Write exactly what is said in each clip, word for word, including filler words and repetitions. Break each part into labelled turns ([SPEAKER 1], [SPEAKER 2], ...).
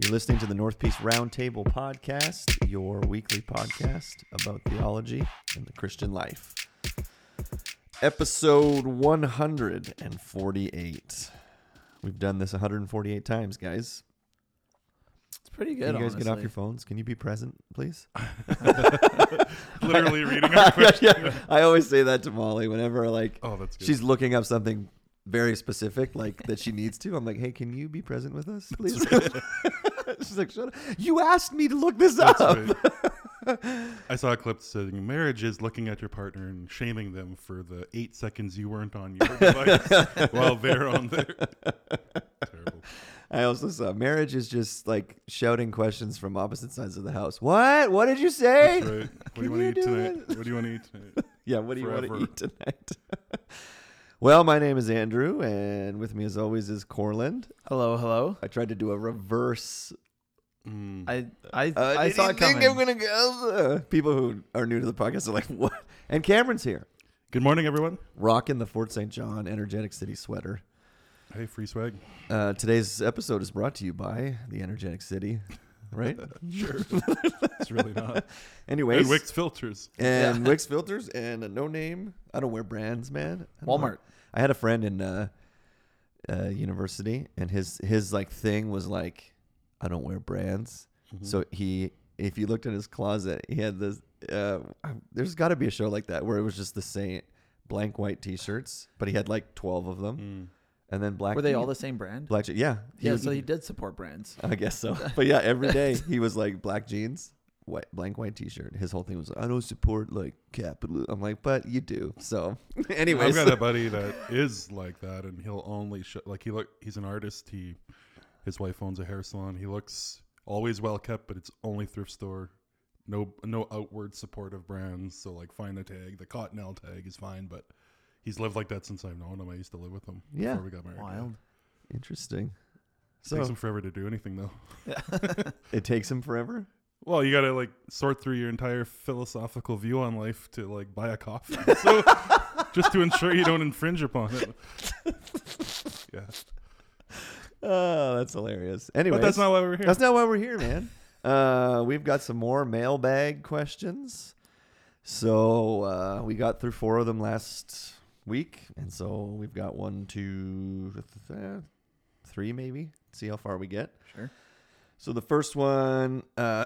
[SPEAKER 1] You're listening to the North Peace Roundtable Podcast, your weekly podcast about theology and the Christian life. Episode one hundred forty-eight. We've done this one hundred forty-eight times, guys.
[SPEAKER 2] It's pretty good,
[SPEAKER 1] Can you guys
[SPEAKER 2] honestly.
[SPEAKER 1] get off your phones? Can you be present, please?
[SPEAKER 3] Literally reading our question.
[SPEAKER 1] yeah, yeah. I always say that to Molly whenever like
[SPEAKER 3] Oh, that's good.
[SPEAKER 1] she's looking up something very specific, like that she needs to. I'm like, hey, can you be present with us, please? She's like, shut up. You asked me to look this
[SPEAKER 3] That's
[SPEAKER 1] up.
[SPEAKER 3] right. I saw a clip saying marriage is looking at your partner and shaming them for the eight seconds you weren't on your device while they're on there. Terrible.
[SPEAKER 1] I also saw marriage is just like shouting questions from opposite sides of the house. What? What did you say?
[SPEAKER 3] That's right. What do you
[SPEAKER 1] Can
[SPEAKER 3] want to
[SPEAKER 1] you
[SPEAKER 3] eat
[SPEAKER 1] do
[SPEAKER 3] tonight?
[SPEAKER 1] it?
[SPEAKER 3] What do you want to eat tonight?
[SPEAKER 1] Yeah, what do you want to
[SPEAKER 3] Forever.
[SPEAKER 1] eat tonight? Well, my name is Andrew, and with me as always is Corland.
[SPEAKER 2] Hello, hello.
[SPEAKER 1] I tried to do a reverse.
[SPEAKER 3] Mm.
[SPEAKER 2] I I
[SPEAKER 1] Uh,
[SPEAKER 2] I
[SPEAKER 1] did
[SPEAKER 2] saw
[SPEAKER 1] you
[SPEAKER 2] it
[SPEAKER 1] think
[SPEAKER 2] coming.
[SPEAKER 1] I'm gonna go? Uh, people who are new to the podcast are like, what? And Cameron's here,
[SPEAKER 3] Good morning, everyone.
[SPEAKER 1] rocking the Fort Saint John Energetic City sweater.
[SPEAKER 3] Hey, free swag.
[SPEAKER 1] Uh, today's episode is brought to you by the Energetic City, right?
[SPEAKER 3] Sure. It's really not.
[SPEAKER 1] Anyways,
[SPEAKER 3] And Wix filters.
[SPEAKER 1] and
[SPEAKER 2] Yeah.
[SPEAKER 1] Wix filters and a no name. I don't wear brands, man. I don't know.
[SPEAKER 2] Walmart.
[SPEAKER 1] I had a friend in uh, uh, university, and his his like thing was like, I don't wear brands.
[SPEAKER 3] Mhm.
[SPEAKER 1] So he, if you looked in his closet, he had this. Uh, there's got to be a show like that where it was just the same blank white T-shirts, but he had like twelve of them,
[SPEAKER 3] Mm.
[SPEAKER 1] and then black.
[SPEAKER 2] Were they all the same brand?
[SPEAKER 1] black? je- Yeah, he
[SPEAKER 2] Yeah,
[SPEAKER 1] was-
[SPEAKER 2] so he did support brands.
[SPEAKER 1] I guess so. But yeah, every day he was like black jeans, white blank white T-shirt. His whole thing was I don't support like capital. I'm like, but you do. So, anyways,
[SPEAKER 3] I've got a buddy that is like that, and he'll only show, like he look. He's an artist. He, his wife owns a hair salon. He looks always well kept, but it's only thrift store. No, no outward supportive brands. So like, find the tag. The Cottonelle tag is fine, but he's lived like that since I've known him. I used to live with him
[SPEAKER 1] Yeah.
[SPEAKER 3] before we got married.
[SPEAKER 2] Wild.
[SPEAKER 1] interesting.
[SPEAKER 3] So takes
[SPEAKER 1] So
[SPEAKER 3] him forever to do anything though.
[SPEAKER 1] it takes him forever.
[SPEAKER 3] Well, you gotta like sort through your entire philosophical view on life to like buy a coffee. So just to ensure you don't infringe upon it. Yeah.
[SPEAKER 1] Oh, that's hilarious. Anyways,
[SPEAKER 3] But that's not why we're here.
[SPEAKER 1] That's not why we're here, man. Uh, we've got some more mailbag questions. So uh, we got through four of them last week, and so we've got one, two, th- th- three, maybe. See how far we get.
[SPEAKER 2] Sure.
[SPEAKER 1] So the first one uh,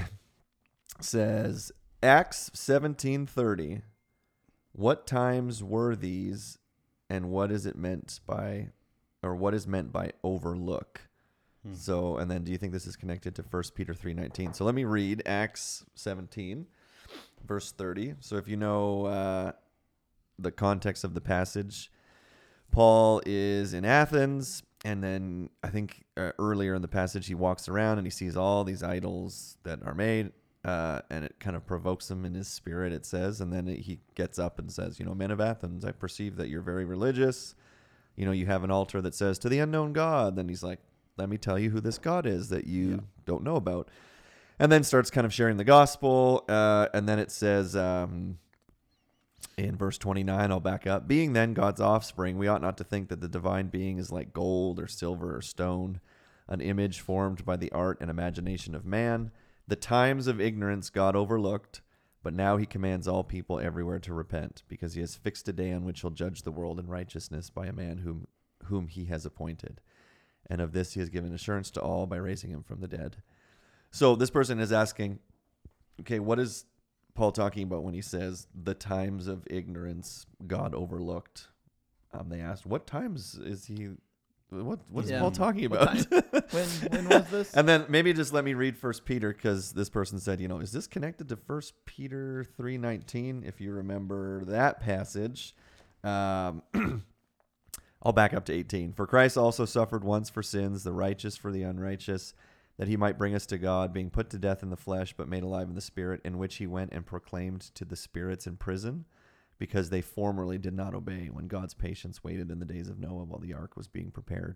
[SPEAKER 1] says Acts seventeen thirty. What times were these, and what is it meant by, or what is meant by overlook?
[SPEAKER 3] Hmm.
[SPEAKER 1] So, and then do you think this is connected to First Peter three nineteen? So let me read Acts seventeen, verse thirty. So if you know uh, the context of the passage, Paul is in Athens, and then I think uh, earlier in the passage he walks around and he sees all these idols that are made, uh, and it kind of provokes him in his spirit, it says. And then he gets up and says, you know, men of Athens, I perceive that you're very religious. You know, you have an altar that says to the unknown God. Then he's like, let me tell you who this God is that you
[SPEAKER 2] Yeah.
[SPEAKER 1] don't know about. And then starts kind of sharing the gospel. Uh, and then it says um, in verse twenty-nine, I'll back up. Being then God's offspring, we ought not to think that the divine being is like gold or silver or stone, an image formed by the art and imagination of man. The times of ignorance God overlooked, but now he commands all people everywhere to repent, because he has fixed a day on which he'll judge the world in righteousness by a man whom whom he has appointed. And of this he has given assurance to all by raising him from the dead. So this person is asking, okay, what is Paul talking about when he says the times of ignorance God overlooked? Um, they asked, what times is he, what what's
[SPEAKER 2] Yeah.
[SPEAKER 1] Paul talking
[SPEAKER 2] What
[SPEAKER 1] about?
[SPEAKER 2] time? When when was this?
[SPEAKER 1] And then maybe just let me read First Peter, because this person said, you know, is this connected to First Peter three nineteen? If you remember that passage, um, I'll back up to eighteen. For Christ also suffered once for sins, the righteous for the unrighteous, that he might bring us to God, being put to death in the flesh, but made alive in the spirit, in which he went and proclaimed to the spirits in prison, because they formerly did not obey, when God's patience waited in the days of Noah while the ark was being prepared.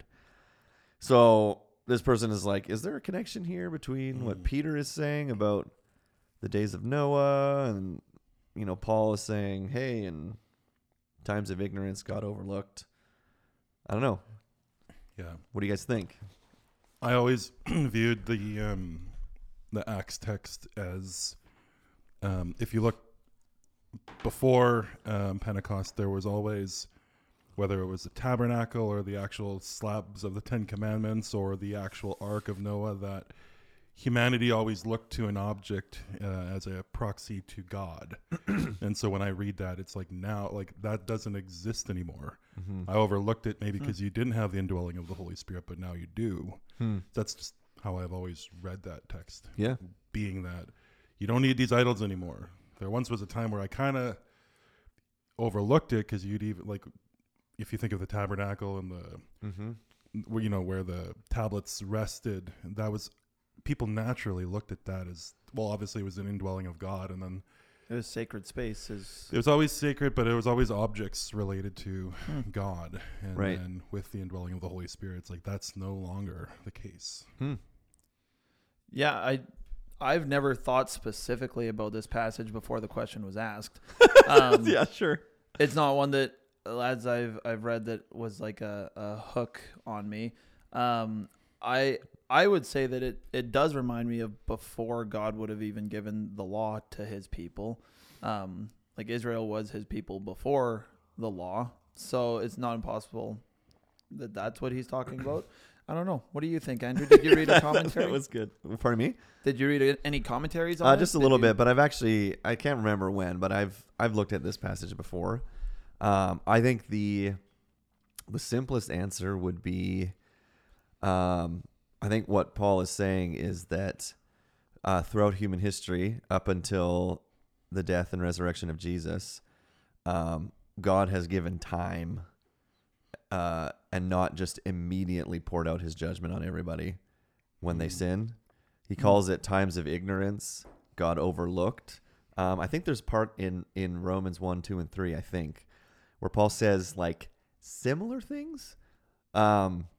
[SPEAKER 1] So this person is like, is there a connection here between what
[SPEAKER 3] Mm.
[SPEAKER 1] Peter is saying about the days of Noah, and, you know, Paul is saying, hey, in times of ignorance, God overlooked? I don't know.
[SPEAKER 3] Yeah.
[SPEAKER 1] What do you guys think?
[SPEAKER 3] I always viewed the um, the Acts text as um, if you look before um, Pentecost, there was always, whether it was the tabernacle or the actual slabs of the Ten Commandments or the actual Ark of Noah, that humanity always looked to an object uh, as a proxy to God. And so when I read that, it's like now, like that doesn't exist anymore.
[SPEAKER 1] Mm-hmm.
[SPEAKER 3] I overlooked it maybe because you didn't have the indwelling of the Holy Spirit, but now you do.
[SPEAKER 1] Hmm.
[SPEAKER 3] That's just how I've always read that text.
[SPEAKER 1] Yeah.
[SPEAKER 3] Being that you don't need these idols anymore. There once was a time where I kind of overlooked it because you'd even, like, if you think of the tabernacle and the,
[SPEAKER 1] Mm-hmm.
[SPEAKER 3] where, you know, where the tablets rested, that was, people naturally looked at that as, well, obviously it was an indwelling of God. And then
[SPEAKER 2] It was sacred space. Is
[SPEAKER 3] it was always sacred, but it was always objects related to
[SPEAKER 2] Hmm.
[SPEAKER 3] God. And
[SPEAKER 1] Right.
[SPEAKER 3] then with the indwelling of the Holy Spirit, it's like, that's no longer the case.
[SPEAKER 1] Hmm.
[SPEAKER 2] yeah, I I've never thought specifically about this passage before the question was asked. Um,
[SPEAKER 1] yeah, sure.
[SPEAKER 2] It's not one that, as I've I've read, that was like a, a hook on me. Um, I I would say that it, it does remind me of before God would have even given the law to his people. Um, like Israel was his people before the law, so it's not impossible that that's what he's talking about. I don't know. What do you think, Andrew? Did you read a commentary?
[SPEAKER 1] That was good. Pardon me?
[SPEAKER 2] Did you read a- any commentaries on
[SPEAKER 1] Uh,
[SPEAKER 2] it?
[SPEAKER 1] just a
[SPEAKER 2] Did
[SPEAKER 1] little
[SPEAKER 2] you-
[SPEAKER 1] bit, but I've actually I can't remember when, but I've I've looked at this passage before. Um, I think the the simplest answer would be, um, I think what Paul is saying is that uh, throughout human history, up until the death and resurrection of Jesus, um, God has given time, uh, and not just immediately poured out his judgment on everybody when they
[SPEAKER 3] Mm.
[SPEAKER 1] sin. He calls it times of ignorance. God overlooked. Um, I think there's part in, in Romans one, two, and three, I think, where Paul says like similar things. Um,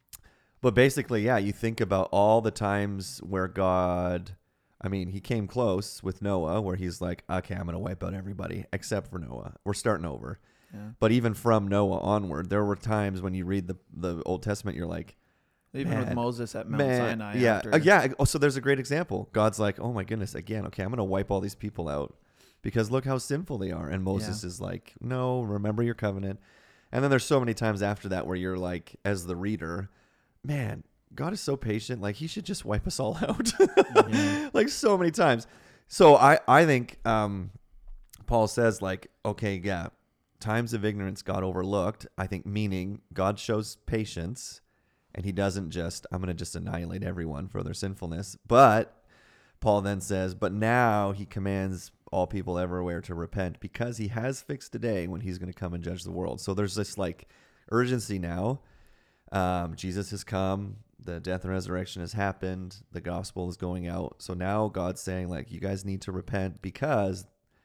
[SPEAKER 1] but basically, yeah, you think about all the times where God, I mean, he came close with Noah, where he's like, okay, I'm going to wipe out everybody except for Noah. We're starting over.
[SPEAKER 2] Yeah.
[SPEAKER 1] But even from Noah onward, there were times when you read the, the Old Testament, you're like,
[SPEAKER 2] Even with
[SPEAKER 1] Man.
[SPEAKER 2] Moses at Mount
[SPEAKER 1] man,
[SPEAKER 2] Sinai.
[SPEAKER 1] yeah,
[SPEAKER 2] After,
[SPEAKER 1] uh, yeah. Oh, so there's a great example. God's like, oh my goodness, again, okay, I'm going to wipe all these people out because look how sinful they are. And Moses
[SPEAKER 2] Yeah.
[SPEAKER 1] is like, no, remember your covenant. And then there's so many times after that where you're like, as the reader, man, God is so patient. Like he should just wipe us all out.
[SPEAKER 2] Yeah.
[SPEAKER 1] Like so many times. So I, I think um, Paul says like, okay, yeah, times of ignorance God overlooked. I think meaning God shows patience and he doesn't just, I'm going to just annihilate everyone for their sinfulness. But Paul then says, but now he commands all people everywhere to repent because he has fixed a day when he's going to come and judge the world. So there's this like urgency now. Um, Jesus has come. The death and resurrection has happened. The gospel is going out. So now God's saying like, you guys need to repent because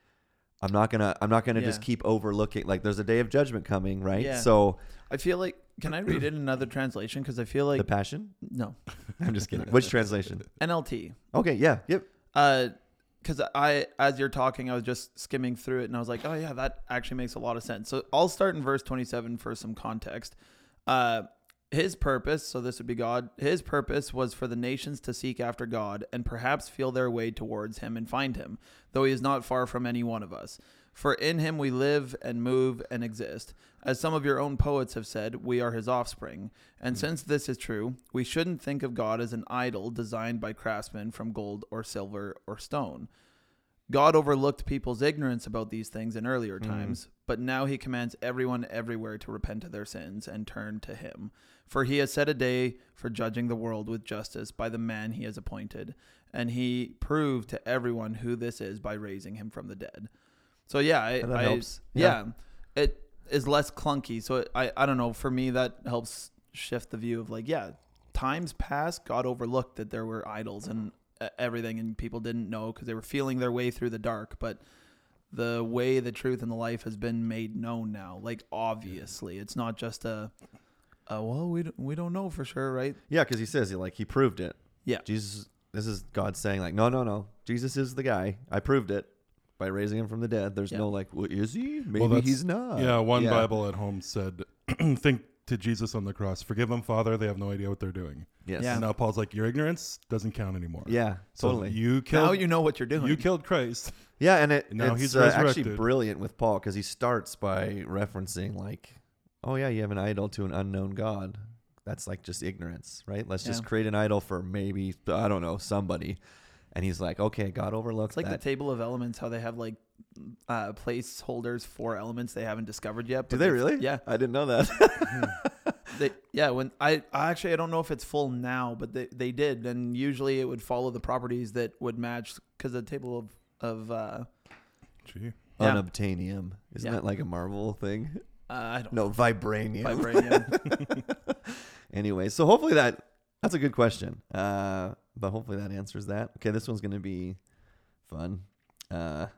[SPEAKER 1] I'm not going to, I'm not going to just
[SPEAKER 2] Yeah.
[SPEAKER 1] keep overlooking. Like there's a day of judgment coming, right?
[SPEAKER 2] Yeah.
[SPEAKER 1] So
[SPEAKER 2] I feel like, can I read it in another translation? Because I feel like,
[SPEAKER 1] the passion,
[SPEAKER 2] no,
[SPEAKER 1] I'm just kidding. Which translation?
[SPEAKER 2] N L T.
[SPEAKER 1] Okay. Yeah. Yep.
[SPEAKER 2] Uh, because I, as you're talking, I was just skimming through it and I was like, oh yeah, that actually makes a lot of sense. So I'll start in verse twenty-seven for some context. Uh, his purpose, so this would be God, his purpose was for the nations to seek after God and perhaps feel their way towards him and find him, though he is not far from any one of us. For in him we live and move and exist. As some of your own poets have said, we are his offspring. And since this is true, we shouldn't think of God as an idol designed by craftsmen from gold or silver or stone. God overlooked people's ignorance about these things in earlier times, but now he commands everyone everywhere to repent of their sins and turn to him. For he has set a day for judging the world with justice by the man he has appointed, and he proved to everyone who this is by raising him from the dead. So yeah, I,
[SPEAKER 1] And that
[SPEAKER 2] I-
[SPEAKER 1] helps.
[SPEAKER 2] Yeah. it is less clunky. So it, I, I don't know. For me, that helps shift the view of like, yeah, times past, God overlooked that there were idols and uh, everything, and people didn't know because they were feeling their way through the dark. But the way, the truth, and the life has been made known now. Like obviously, it's not just a, a well, we don't, we don't know for sure, right?
[SPEAKER 1] Yeah. Cause he says he like, he proved it.
[SPEAKER 2] Yeah.
[SPEAKER 1] Jesus, this is God saying like, no, no, no. Jesus is the guy. I proved it by raising him from the dead. There's
[SPEAKER 2] Yeah.
[SPEAKER 1] no like, well, is he? Maybe
[SPEAKER 3] Well, that's-
[SPEAKER 1] he's not.
[SPEAKER 3] Yeah, one Bible at home said, think to Jesus on the cross, "Forgive them, Father. They have no idea what they're doing."
[SPEAKER 1] Yes.
[SPEAKER 2] Yeah.
[SPEAKER 3] And now Paul's like, "Your ignorance doesn't count anymore."
[SPEAKER 1] Yeah.
[SPEAKER 3] So
[SPEAKER 1] Totally.
[SPEAKER 3] you killed.
[SPEAKER 2] Now you know what you're doing.
[SPEAKER 3] You killed Christ.
[SPEAKER 1] Yeah, and it,
[SPEAKER 3] Now
[SPEAKER 1] it's
[SPEAKER 3] he's
[SPEAKER 1] uh, actually
[SPEAKER 3] resurrected.
[SPEAKER 1] brilliant with Paul because he starts by referencing like, oh yeah, you have an idol to an unknown God. That's like just ignorance, right? Let's just
[SPEAKER 2] Yeah.
[SPEAKER 1] create an idol for maybe, I don't know, somebody. And he's like, okay, God overlooks
[SPEAKER 2] It's like
[SPEAKER 1] that.
[SPEAKER 2] the table of elements, how they have like uh, placeholders for elements they haven't discovered yet.
[SPEAKER 1] Do
[SPEAKER 2] but
[SPEAKER 1] they
[SPEAKER 2] they've-
[SPEAKER 1] really?
[SPEAKER 2] Yeah.
[SPEAKER 1] I didn't know that.
[SPEAKER 2] They, yeah, when I, I actually I don't know if it's full now, but they, they did, and usually it would follow the properties that would match because the table of of uh,
[SPEAKER 3] Gee.
[SPEAKER 2] Yeah.
[SPEAKER 1] Unobtainium. Isn't
[SPEAKER 2] Yeah.
[SPEAKER 1] that like a Marvel thing?
[SPEAKER 2] uh I don't
[SPEAKER 1] No, vibranium.
[SPEAKER 2] vibranium.
[SPEAKER 1] Anyway, so hopefully that that's a good question. Uh, but hopefully that answers that. Okay, this one's gonna be fun. Uh,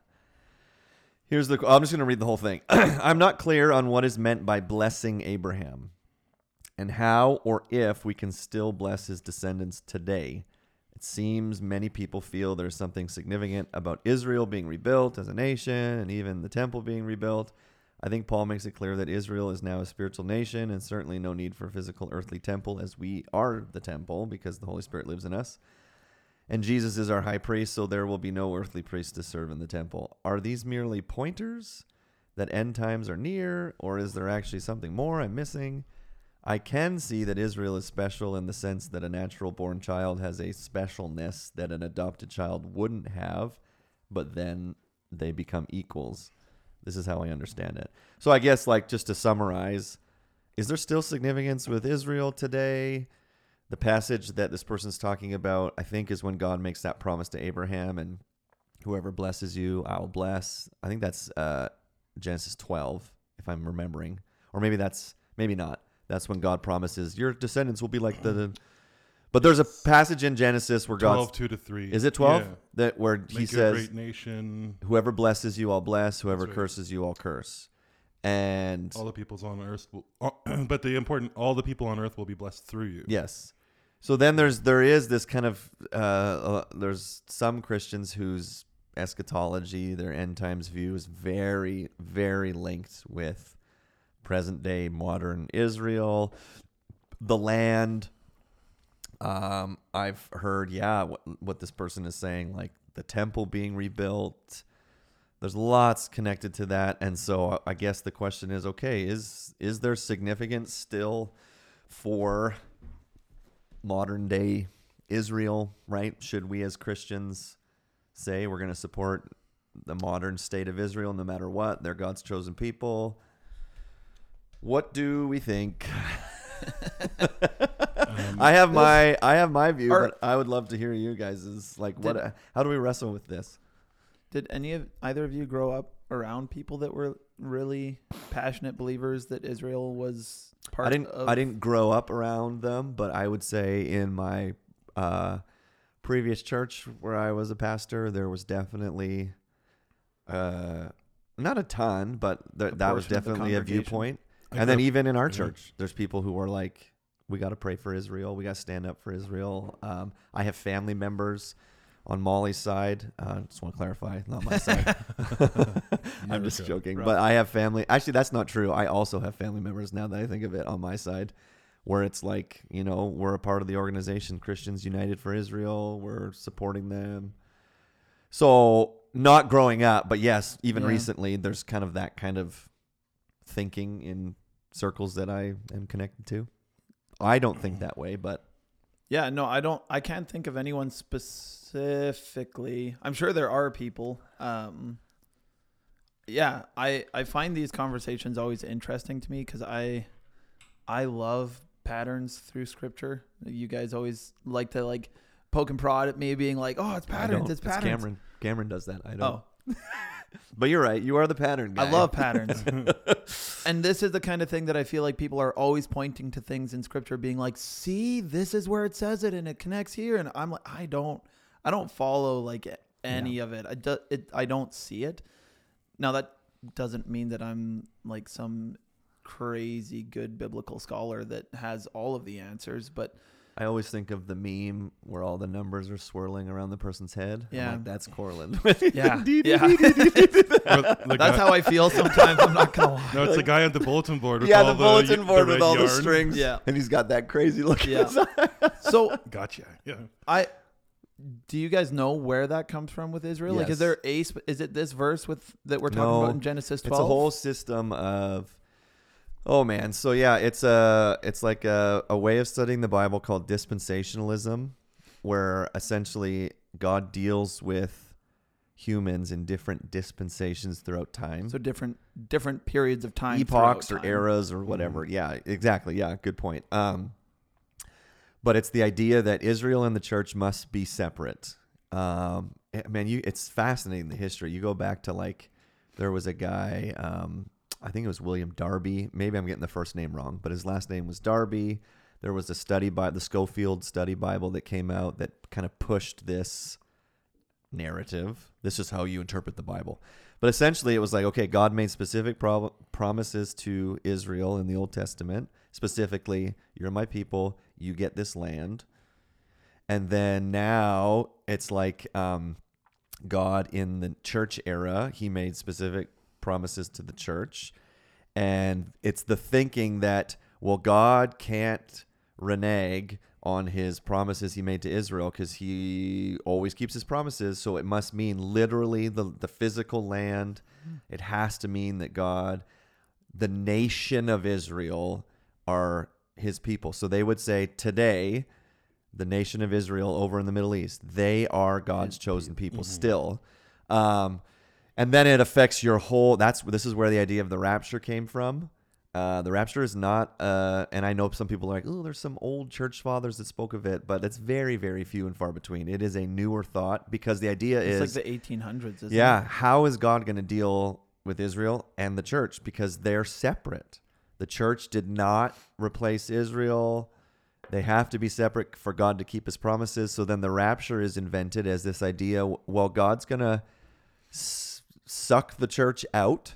[SPEAKER 1] here's the. I'm just gonna read the whole thing. I'm not clear on what is meant by blessing Abraham, and how or if we can still bless his descendants today. It seems many people feel there's something significant about Israel being rebuilt as a nation, and even the temple being rebuilt. I think Paul makes it clear that Israel is now a spiritual nation and certainly no need for a physical earthly temple, as we are the temple because the Holy Spirit lives in us. And Jesus is our high priest, so there will be no earthly priest to serve in the temple. Are these merely pointers that end times are near, or is there actually something more I'm missing? I can see that Israel is special in the sense that a natural born child has a specialness that an adopted child wouldn't have, but then they become equals. This is how I understand it. So I guess, like, just to summarize, is there still significance with Israel today? The passage that this person's talking about, I think, is when God makes that promise to Abraham, and whoever blesses you, I'll bless. I think that's uh, Genesis twelve, if I'm remembering. Or maybe that's, maybe not. That's when God promises, your descendants will be like the... But there's a passage in Genesis where God...
[SPEAKER 3] twelve, two to three.
[SPEAKER 1] Is it twelve?
[SPEAKER 3] Yeah.
[SPEAKER 1] That where
[SPEAKER 3] Make
[SPEAKER 1] he
[SPEAKER 3] you a
[SPEAKER 1] says...
[SPEAKER 3] great nation.
[SPEAKER 1] Whoever blesses you, I'll bless. Whoever
[SPEAKER 3] That's right.
[SPEAKER 1] curses you, I'll curse. And
[SPEAKER 3] All the peoples on earth will, but the important, all the people on earth will be blessed through you.
[SPEAKER 1] yes, so then there's there is this kind of uh, uh, there's some Christians whose eschatology, their end times view, is very very linked with present day modern Israel, the land. Um, I've heard, yeah, what what this person is saying, like the temple being rebuilt. There's lots connected to that, and so I guess the question is, okay, is is there significance still for modern day Israel, right? Should we as Christians say we're going to support the modern state of Israel no matter what? They're God's chosen people. What do we think?
[SPEAKER 3] Um,
[SPEAKER 1] I have my I have my view,
[SPEAKER 2] Are-
[SPEAKER 1] but I would love to hear you guys' like what
[SPEAKER 2] Did-
[SPEAKER 1] how do we wrestle with this?
[SPEAKER 2] Did any of either of you grow up around people that were really passionate believers that Israel was part
[SPEAKER 1] I didn't
[SPEAKER 2] of?
[SPEAKER 1] I didn't grow up around them, but I would say in my uh, previous church where I was a pastor, there was definitely uh, not a ton, but th-
[SPEAKER 2] A
[SPEAKER 1] that was
[SPEAKER 2] portion of the
[SPEAKER 1] definitely a
[SPEAKER 2] congregation.
[SPEAKER 1] viewpoint.
[SPEAKER 3] I
[SPEAKER 1] And then
[SPEAKER 3] grew up-
[SPEAKER 1] even in our
[SPEAKER 3] yeah.
[SPEAKER 1] church, there's people who are like, we got to pray for Israel. We got to stand up for Israel. Um, I have family members on Molly's side. Uh, just want to clarify, not my side. I'm just
[SPEAKER 3] America.
[SPEAKER 1] joking.
[SPEAKER 2] Rough.
[SPEAKER 1] But I have family. Actually, that's not true. I also have family members now that I think of it on my side where it's like, you know, we're a part of the organization Christians United for Israel. We're supporting them. So not growing up, but yes, even
[SPEAKER 2] Yeah.
[SPEAKER 1] recently, there's kind of that kind of thinking in circles that I am connected to. I don't think that way, but
[SPEAKER 2] Yeah, no, I don't. I can't think of anyone specifically. I'm sure there are people. Um, yeah, I I find these conversations always interesting to me because I I love patterns through Scripture. You guys always like to like poke and prod at me, being like, "Oh, it's
[SPEAKER 1] I
[SPEAKER 2] patterns.
[SPEAKER 1] don't.
[SPEAKER 2] It's patterns."
[SPEAKER 1] Cameron. Cameron does that. I don't.
[SPEAKER 2] Oh,
[SPEAKER 1] But you're right. You are the pattern guy.
[SPEAKER 2] I love patterns. And this is the kind of thing that I feel like people are always pointing to things in Scripture being like, see, this is where it says it and it connects here. And I'm like, I don't, I don't follow like any of it. I, do, it. I don't see it. Now that doesn't mean that I'm like some crazy good biblical scholar that has all of the answers, but
[SPEAKER 1] I always think of the meme where all the numbers are swirling around the person's head. I'm
[SPEAKER 2] Yeah.
[SPEAKER 1] like, that's Cortland.
[SPEAKER 2] Yeah, yeah.
[SPEAKER 3] Or the
[SPEAKER 2] That's
[SPEAKER 3] guy-
[SPEAKER 2] how I feel sometimes. I'm not gonna lie.
[SPEAKER 3] No, it's the guy on the bulletin board. With
[SPEAKER 1] yeah,
[SPEAKER 3] all
[SPEAKER 1] the bulletin
[SPEAKER 3] y-
[SPEAKER 1] board
[SPEAKER 3] the
[SPEAKER 1] with
[SPEAKER 3] red
[SPEAKER 1] all the
[SPEAKER 3] yarn.
[SPEAKER 1] strings.
[SPEAKER 2] Yeah.
[SPEAKER 1] And he's got that crazy look in
[SPEAKER 2] Yeah.
[SPEAKER 1] his eye.
[SPEAKER 2] So
[SPEAKER 3] Gotcha. Yeah.
[SPEAKER 2] I, do you guys know where that comes from with Israel? Like,
[SPEAKER 1] Yes.
[SPEAKER 2] is there a? sp- Is it this verse with that we're talking
[SPEAKER 1] No.
[SPEAKER 2] about in Genesis twelve?
[SPEAKER 1] It's a whole system of oh man. So yeah, it's a it's like a, a way of studying the Bible called dispensationalism, where essentially God deals with humans in different dispensations throughout time.
[SPEAKER 2] So different different periods of time,
[SPEAKER 1] Epochs
[SPEAKER 2] throughout
[SPEAKER 1] or
[SPEAKER 2] time.
[SPEAKER 1] eras or whatever. Yeah, exactly. Yeah, good point. Um but it's the idea that Israel and the church must be separate. Um eh, man, you it's fascinating, the history. You go back to like there was a guy um I think it was William Darby. Maybe I'm getting the first name wrong, but his last name was Darby. There was a study by the Schofield Study Bible that came out that kind of pushed this narrative. This is how you interpret the Bible. But essentially it was like, okay, God made specific pro- promises to Israel in the Old Testament. Specifically, you're my people, you get this land. And then now it's like um, God in the church era, he made specific promises to the church. And it's the thinking that, well, God can't renege on his promises he made to Israel because he always keeps his promises. So it must mean literally the, the physical land. It has to mean that God, the nation of Israel, are his people. So they would say today, the nation of Israel over in the Middle East, they are God's chosen people
[SPEAKER 3] Mhm.
[SPEAKER 1] still. Um, and then it affects your whole, that's, this is where the idea of the rapture came from. Uh, the rapture is not, uh, and I know some people are like, oh, there's some old church fathers that spoke of it, but it's very, very few and far between. It is a newer thought because the idea
[SPEAKER 2] It's
[SPEAKER 1] is,
[SPEAKER 2] like the eighteen hundreds. Isn't
[SPEAKER 1] yeah,
[SPEAKER 2] it?
[SPEAKER 1] how is God going to deal with Israel and the church? Because they're separate. The church did not replace Israel. They have to be separate for God to keep his promises. So then the rapture is invented as this idea, well, God's going to s- suck the church out,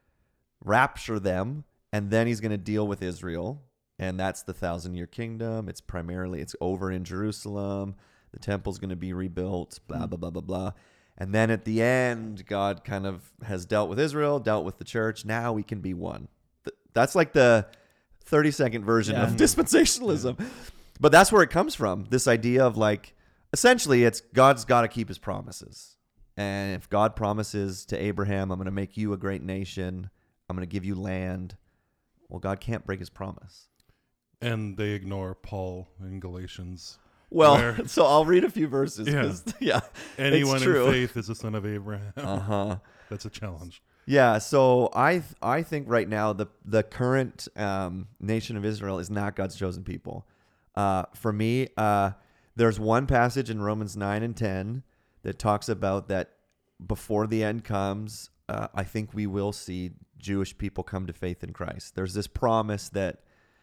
[SPEAKER 1] rapture them, and then he's going to deal with Israel. And that's the thousand year kingdom. It's primarily, it's over in Jerusalem. The temple's going to be rebuilt, blah, blah, blah, blah, blah. And then at the end, God kind of has dealt with Israel, dealt with the church. Now we can be one. Th- That's like the thirty second version
[SPEAKER 2] Yeah.
[SPEAKER 1] of dispensationalism. But that's where it comes from. This idea of like, essentially it's God's got to keep his promises. And if God promises to Abraham, I'm going to make you a great nation. I'm going to give you land. Well, God can't break his promise.
[SPEAKER 3] And they ignore Paul in Galatians.
[SPEAKER 1] Well,
[SPEAKER 3] Where-
[SPEAKER 1] so I'll read a few verses.
[SPEAKER 3] Yeah.
[SPEAKER 1] 'cause- yeah.
[SPEAKER 3] Anyone
[SPEAKER 1] It's
[SPEAKER 3] in
[SPEAKER 1] true.
[SPEAKER 3] faith is a son of Abraham.
[SPEAKER 1] Uh-huh.
[SPEAKER 3] That's a challenge.
[SPEAKER 1] Yeah, so I th- I think right now the the current um, nation of Israel is not God's chosen people. Uh, for me, uh, there's one passage in Romans nine and ten that talks about that before the end comes, uh, I think we will see Jewish people come to faith in Christ. There's this promise that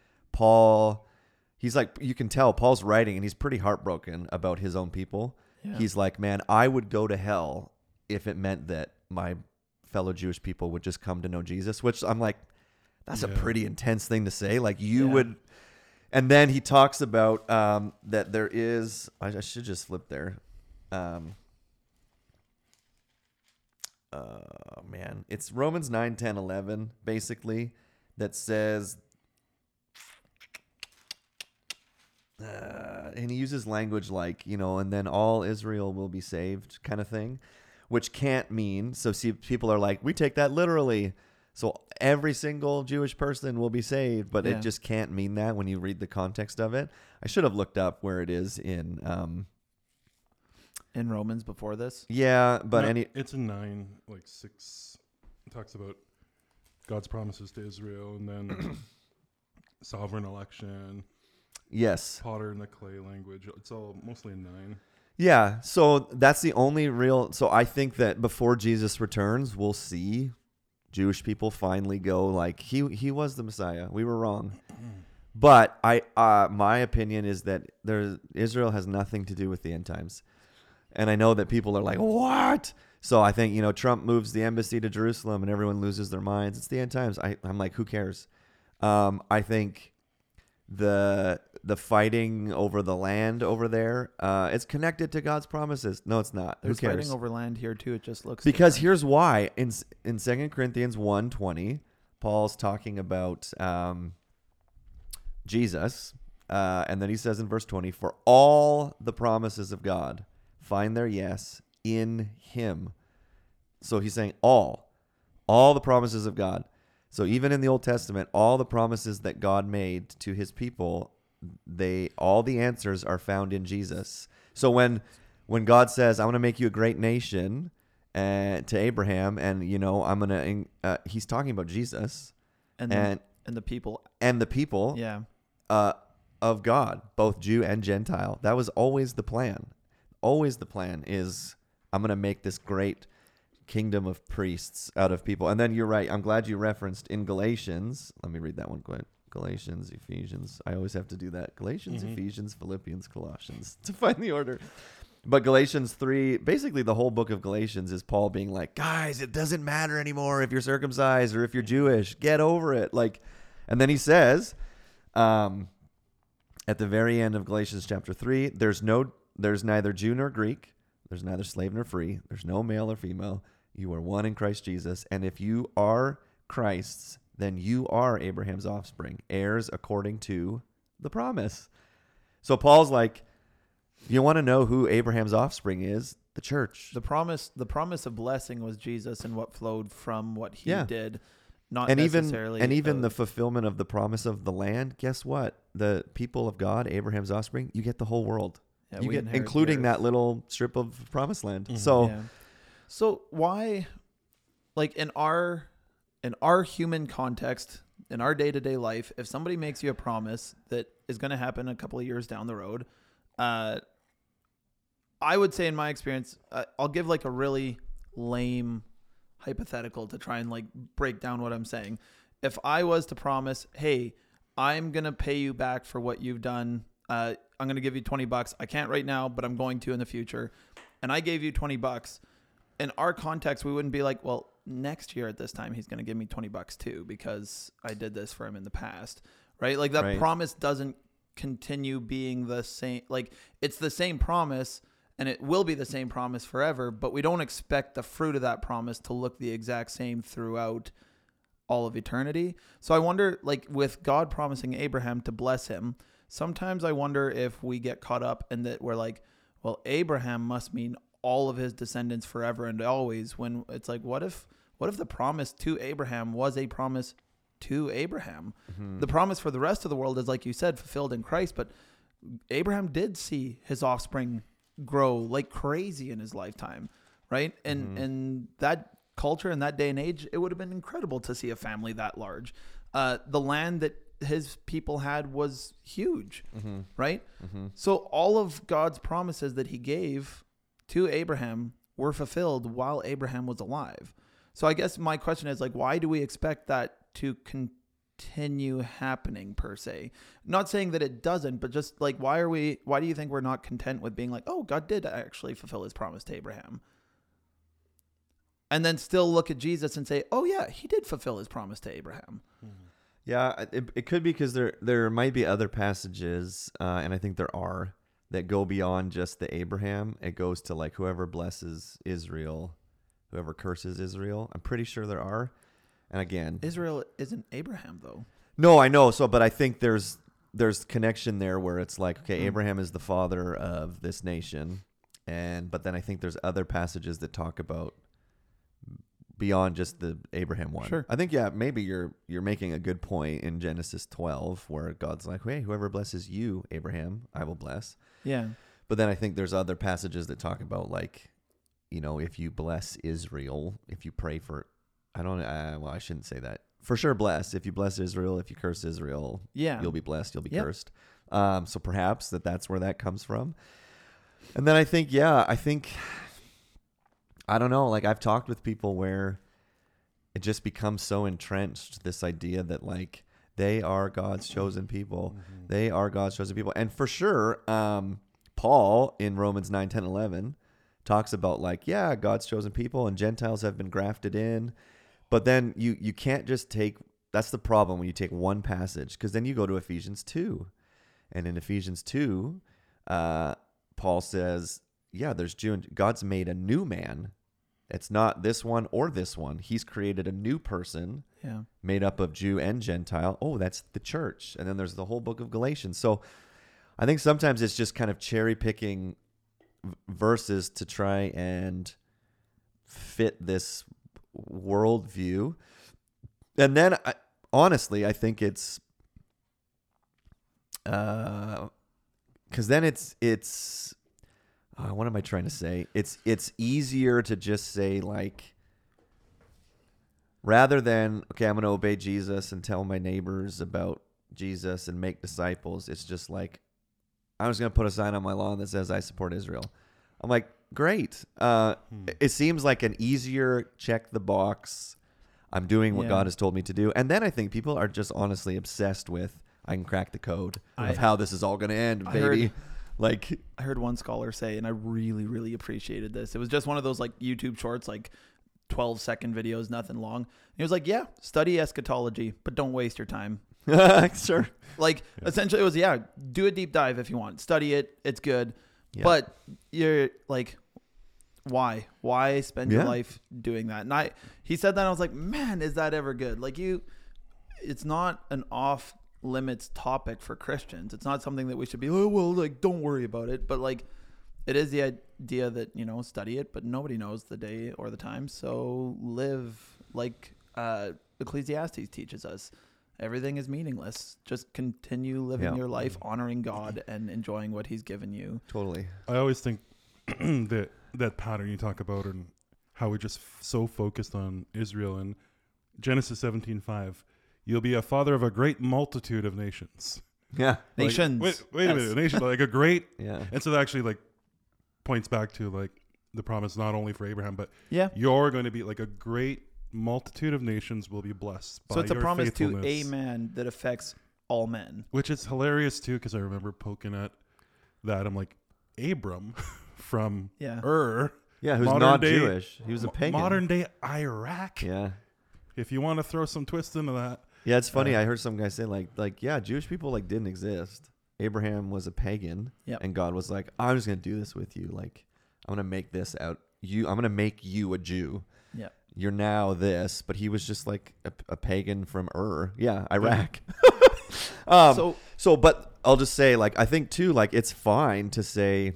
[SPEAKER 1] Paul, he's like, you can tell Paul's writing and he's pretty heartbroken about his own people.
[SPEAKER 2] Yeah.
[SPEAKER 1] He's like, man, I would go to hell if it meant that my fellow Jewish people would just come to know Jesus, which I'm like, that's a
[SPEAKER 3] Yeah.
[SPEAKER 1] pretty intense thing to say. Like you
[SPEAKER 2] Yeah.
[SPEAKER 1] would, and then he talks about um, that there is, I, I should just flip there. Um, uh, man, it's Romans nine, ten, eleven, basically, that says, uh, and he uses language like, you know, and then all Israel will be saved kind of thing, which can't mean, so see, people are like, we take that literally. So every single Jewish person will be saved, but
[SPEAKER 2] Yeah.
[SPEAKER 1] it just can't mean that when you read the context of it. I should have looked up where it is in, um,
[SPEAKER 2] in Romans before this.
[SPEAKER 1] yeah, but
[SPEAKER 3] No,
[SPEAKER 1] any,
[SPEAKER 3] it's in nine, like six. It talks about God's promises to Israel, and then sovereign election,
[SPEAKER 1] yes.
[SPEAKER 3] potter in the clay language. It's all mostly in nine.
[SPEAKER 1] Yeah, so that's the only real. So I think that before Jesus returns, we'll see Jewish people finally go like he he was the Messiah. We were wrong, but I uh, my opinion is that there Israel has nothing to do with the end times, and I know that people are like what. So I think you know Trump moves the embassy to Jerusalem and everyone loses their minds. It's the end times. I I'm like who cares? Um, I think the the fighting over the land over there, uh, it's connected to God's promises. No, it's not.
[SPEAKER 2] There's
[SPEAKER 1] Who cares?
[SPEAKER 2] fighting over land here too. It just looks
[SPEAKER 1] Because
[SPEAKER 2] different.
[SPEAKER 1] here's why. In in Second Corinthians one twenty, Paul's talking about um, Jesus. Uh, and then he says in verse twenty, for all the promises of God find their yes in him. So he's saying all. All the promises of God. So even in the Old Testament, all the promises that God made to his people, they all the answers are found in Jesus. So when when God says, I want to make you a great nation, uh, to Abraham, and you know, I'm gonna uh, he's talking about Jesus
[SPEAKER 2] and the,
[SPEAKER 1] and
[SPEAKER 2] and the people.
[SPEAKER 1] and the people
[SPEAKER 2] Yeah.
[SPEAKER 1] uh, of God, both Jew and Gentile. That was always the plan. Always the plan is, I'm gonna make this great kingdom of priests out of people. And then you're right. I'm glad you referenced in Galatians. Let me read that one quick. Galatians, Ephesians. I always have to do that. Galatians,
[SPEAKER 3] Mhm.
[SPEAKER 1] Ephesians, Philippians, Colossians to find the order. But Galatians three, basically the whole book of Galatians is Paul being like, guys, it doesn't matter anymore if you're circumcised or if you're Jewish. Get over it. Like, and then he says, um, at the very end of Galatians chapter three, there's no, there's neither Jew nor Greek. There's neither slave nor free. There's no male or female. You are one in Christ Jesus. And if you are Christ's, then you are Abraham's offspring, heirs according to the promise. So Paul's like, you want to know who Abraham's offspring is? The church.
[SPEAKER 2] The promise, the promise of blessing was Jesus and what flowed from what he
[SPEAKER 1] Yeah.
[SPEAKER 2] did, not
[SPEAKER 1] and even
[SPEAKER 2] necessarily.
[SPEAKER 1] and even
[SPEAKER 2] of-
[SPEAKER 1] the fulfillment of the promise of the land. Guess what? The people of God, Abraham's offspring, you get the whole world.
[SPEAKER 2] yeah,
[SPEAKER 1] you
[SPEAKER 2] we
[SPEAKER 1] get
[SPEAKER 2] inherit
[SPEAKER 1] including
[SPEAKER 2] the
[SPEAKER 1] that
[SPEAKER 2] earth.
[SPEAKER 1] little strip of promised land.
[SPEAKER 3] Mhm.
[SPEAKER 1] So
[SPEAKER 2] Yeah. So why, like in our in our human context, in our day to day life, if somebody makes you a promise that is going to happen a couple of years down the road, uh, I would say in my experience, uh, I'll give like a really lame hypothetical to try and like break down what I'm saying. If I was to promise, hey, I'm going to pay you back for what you've done. Uh, I'm going to give you twenty bucks. I can't right now, but I'm going to in the future. And I gave you twenty bucks. In our context, we wouldn't be like, well, next year at this time, he's going to give me twenty bucks too, because I did this for him in the past. Right. Like that
[SPEAKER 1] Right.
[SPEAKER 2] promise doesn't continue being the same. Like it's the same promise and it will be the same promise forever, but we don't expect the fruit of that promise to look the exact same throughout all of eternity. So I wonder, like with God promising Abraham to bless him, sometimes I wonder if we get caught up in that we're like, well, Abraham must mean all of his descendants forever and always, when it's like, what if, what if the promise to Abraham was a promise to Abraham?
[SPEAKER 1] Mhm.
[SPEAKER 2] The promise for the rest of the world is, like you said, fulfilled in Christ, but Abraham did see his offspring grow like crazy in his lifetime, right? And
[SPEAKER 1] Mhm.
[SPEAKER 2] and that culture in that day and age, it would have been incredible to see a family that large. Uh, the land that his people had was huge,
[SPEAKER 1] Mhm.
[SPEAKER 2] right?
[SPEAKER 1] Mhm.
[SPEAKER 2] So all of God's promises that he gave to Abraham were fulfilled while Abraham was alive. So I guess my question is, like, why do we expect that to continue happening per se? Not saying that it doesn't, but just like, why are we, why do you think we're not content with being like, oh, God did actually fulfill his promise to Abraham? And then still look at Jesus and say, oh yeah, he did fulfill his promise to Abraham.
[SPEAKER 1] Yeah, it, it could be because there there might be other passages, uh, and I think there are, that go beyond just the Abraham. It goes to like whoever blesses Israel, whoever curses Israel. I'm pretty sure there are. And again,
[SPEAKER 2] Israel isn't Abraham though.
[SPEAKER 1] no, I know. So, but I think there's there's connection there where it's like, okay,
[SPEAKER 2] Hmm.
[SPEAKER 1] Abraham is the father of this nation, and but then I think there's other passages that talk about beyond just the Abraham one.
[SPEAKER 2] Sure.
[SPEAKER 1] I think yeah, maybe you're you're making a good point in Genesis twelve where God's like, hey, whoever blesses you, Abraham, I will bless.
[SPEAKER 2] Yeah.
[SPEAKER 1] But then I think there's other passages that talk about like, you know, if you bless Israel, if you pray for, I don't, uh, well, I shouldn't say that. For sure, bless. If you bless Israel, if you curse Israel,
[SPEAKER 2] Yeah.
[SPEAKER 1] you'll be blessed, you'll be
[SPEAKER 2] Yep.
[SPEAKER 1] cursed. Um, so perhaps that that's where that comes from. And then I think, yeah, I think, I don't know, like I've talked with people where it just becomes so entrenched, this idea that like they are God's chosen people.
[SPEAKER 3] Mhm.
[SPEAKER 1] They are God's chosen people. And for sure, um, Paul in Romans nine, ten, eleven talks about like, yeah, God's chosen people and Gentiles have been grafted in. But then you you can't just take, that's the problem when you take one passage, because then you go to Ephesians two. And in Ephesians two, uh, Paul says, yeah, there's Jew and God's made a new man. It's not this one or this one. He's created a new person
[SPEAKER 2] Yeah.
[SPEAKER 1] made up of Jew and Gentile. Oh, that's the church. And then there's the whole book of Galatians. So I think sometimes it's just kind of cherry picking v- verses to try and fit this worldview. And then, I, honestly, I think it's, uh, because then it's it's, uh, what am I trying to say? It's it's easier to just say like, rather than okay, I'm going to obey Jesus and tell my neighbors about Jesus and make disciples. It's just like, I'm just going to put a sign on my lawn that says I support Israel. I'm like, great. Uh,
[SPEAKER 3] Hmm.
[SPEAKER 1] It seems like an easier check the box. I'm doing what
[SPEAKER 2] Yeah.
[SPEAKER 1] God has told me to do. And then I think people are just honestly obsessed with, I can crack the code
[SPEAKER 2] I-
[SPEAKER 1] of how this is all going to end,
[SPEAKER 2] I
[SPEAKER 1] baby.
[SPEAKER 2] heard-
[SPEAKER 1] Like,
[SPEAKER 2] I heard one scholar say, and I really, really appreciated this. It was just one of those like YouTube shorts, like twelve second videos, nothing long. And he was like, yeah, study eschatology, but don't waste your time.
[SPEAKER 1] sure.
[SPEAKER 2] Like
[SPEAKER 3] Yeah.
[SPEAKER 2] essentially it was, yeah, do a deep dive if you want. Study it. It's good.
[SPEAKER 1] Yeah.
[SPEAKER 2] But you're like, why? Why spend your
[SPEAKER 1] Yeah.
[SPEAKER 2] life doing that? And I, he said that, and I was like, man, is that ever good? Like you, it's not an off limits topic for Christians. It's not something that we should be, oh, well, like, don't worry about it. But like, it is the idea that, you know, study it, but nobody knows the day or the time. So live like uh, Ecclesiastes teaches us. Everything is meaningless. Just continue living
[SPEAKER 1] Yeah.
[SPEAKER 2] your life, honoring God and enjoying what he's given you.
[SPEAKER 1] Totally.
[SPEAKER 3] I always think that that pattern you talk about and how we're just f- so focused on Israel and Genesis seventeen five. You'll be a father of a great multitude of nations.
[SPEAKER 1] Yeah.
[SPEAKER 3] Like,
[SPEAKER 2] Nations.
[SPEAKER 3] wait, wait a
[SPEAKER 2] Yes.
[SPEAKER 3] minute, a nation like a great,
[SPEAKER 1] Yeah.
[SPEAKER 3] and so that actually like points back to like the promise not only for Abraham, but
[SPEAKER 2] Yeah.
[SPEAKER 3] you're going to be like a great multitude of nations will be blessed by
[SPEAKER 2] So it's a
[SPEAKER 3] your
[SPEAKER 2] promise to
[SPEAKER 3] faithfulness.
[SPEAKER 2] a man that affects all men.
[SPEAKER 3] Which is hilarious too, because I remember poking at that. I'm like, Abram from
[SPEAKER 2] Yeah.
[SPEAKER 3] Ur,
[SPEAKER 1] Yeah. Who's
[SPEAKER 3] Modern
[SPEAKER 1] not
[SPEAKER 3] day-
[SPEAKER 1] Jewish. He was a
[SPEAKER 3] mo-
[SPEAKER 1] pagan.
[SPEAKER 3] modern day Iraq.
[SPEAKER 1] Yeah.
[SPEAKER 3] If you want to throw some twist into that,
[SPEAKER 1] Yeah. It's funny.
[SPEAKER 3] Uh,
[SPEAKER 1] I heard some guy say like, like, yeah, Jewish people like didn't exist. Abraham was a pagan.
[SPEAKER 2] Yep.
[SPEAKER 1] And God was like, I'm just going to do this with you. Like, I'm going to make this out. You, I'm going to make you a Jew.
[SPEAKER 2] Yeah.
[SPEAKER 1] You're now this, but he was just like a, a pagan from Ur. Yeah, Iraq. um, so,
[SPEAKER 2] So
[SPEAKER 1] but I'll just say, like, I think too, like, it's fine to say,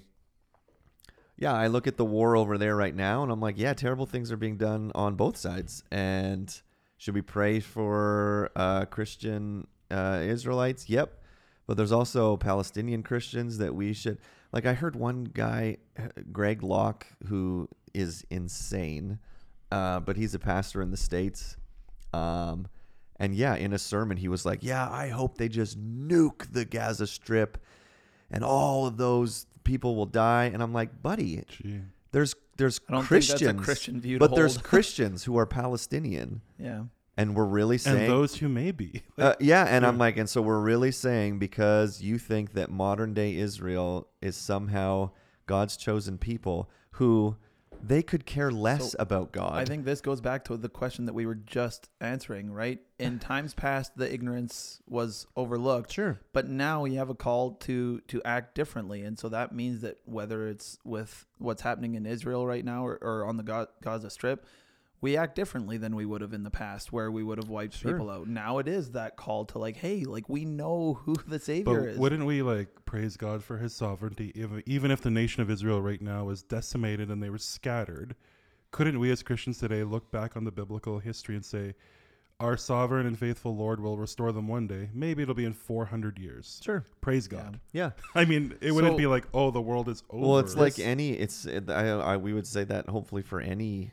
[SPEAKER 1] yeah, I look at the war over there right now, and I'm like, yeah, terrible things are being done on both sides, and should we pray for uh, Christian uh, Israelites? Yep, but there's also Palestinian Christians that we should. Like, I heard one guy, Greg Locke, who is insane. Uh, but he's a pastor in the States. Um, and yeah, in a sermon, he was like, yeah, I hope they just nuke the Gaza Strip and all of those people will die. And I'm like, buddy,
[SPEAKER 3] gee,
[SPEAKER 1] there's there's
[SPEAKER 2] I don't
[SPEAKER 1] Christians,
[SPEAKER 2] think that's a Christian view to
[SPEAKER 1] but there's
[SPEAKER 2] hold.
[SPEAKER 1] Christians who are Palestinian.
[SPEAKER 2] Yeah.
[SPEAKER 1] And we're really saying,
[SPEAKER 3] and those who may be.
[SPEAKER 1] uh, yeah, and
[SPEAKER 3] Yeah.
[SPEAKER 1] I'm like, and so we're really saying because you think that modern day Israel is somehow God's chosen people who they could care less
[SPEAKER 2] So,
[SPEAKER 1] about God.
[SPEAKER 2] I think this goes back to the question that we were just answering, right? In times past, the ignorance was overlooked,
[SPEAKER 1] Sure.
[SPEAKER 2] but now we have a call to to act differently, and so that means that whether it's with what's happening in Israel right now or, or on the Ga- Gaza Strip, we act differently than we would have in the past, where we would have wiped
[SPEAKER 1] Sure.
[SPEAKER 2] people out. Now it is that call to like, hey, like we know who the Savior
[SPEAKER 3] But
[SPEAKER 2] is.
[SPEAKER 3] wouldn't we like praise God for his sovereignty, if, even if the nation of Israel right now was decimated and they were scattered? Couldn't we as Christians today look back on the biblical history and say, our sovereign and faithful Lord will restore them one day? Maybe it'll be in four hundred years.
[SPEAKER 1] Sure.
[SPEAKER 3] Praise
[SPEAKER 2] Yeah.
[SPEAKER 3] God.
[SPEAKER 1] Yeah.
[SPEAKER 3] I mean, it wouldn't
[SPEAKER 2] So-
[SPEAKER 3] be like, oh, the world is over.
[SPEAKER 1] Well, it's like
[SPEAKER 2] This-
[SPEAKER 1] any. It's. It, I, I. We would say that hopefully for any,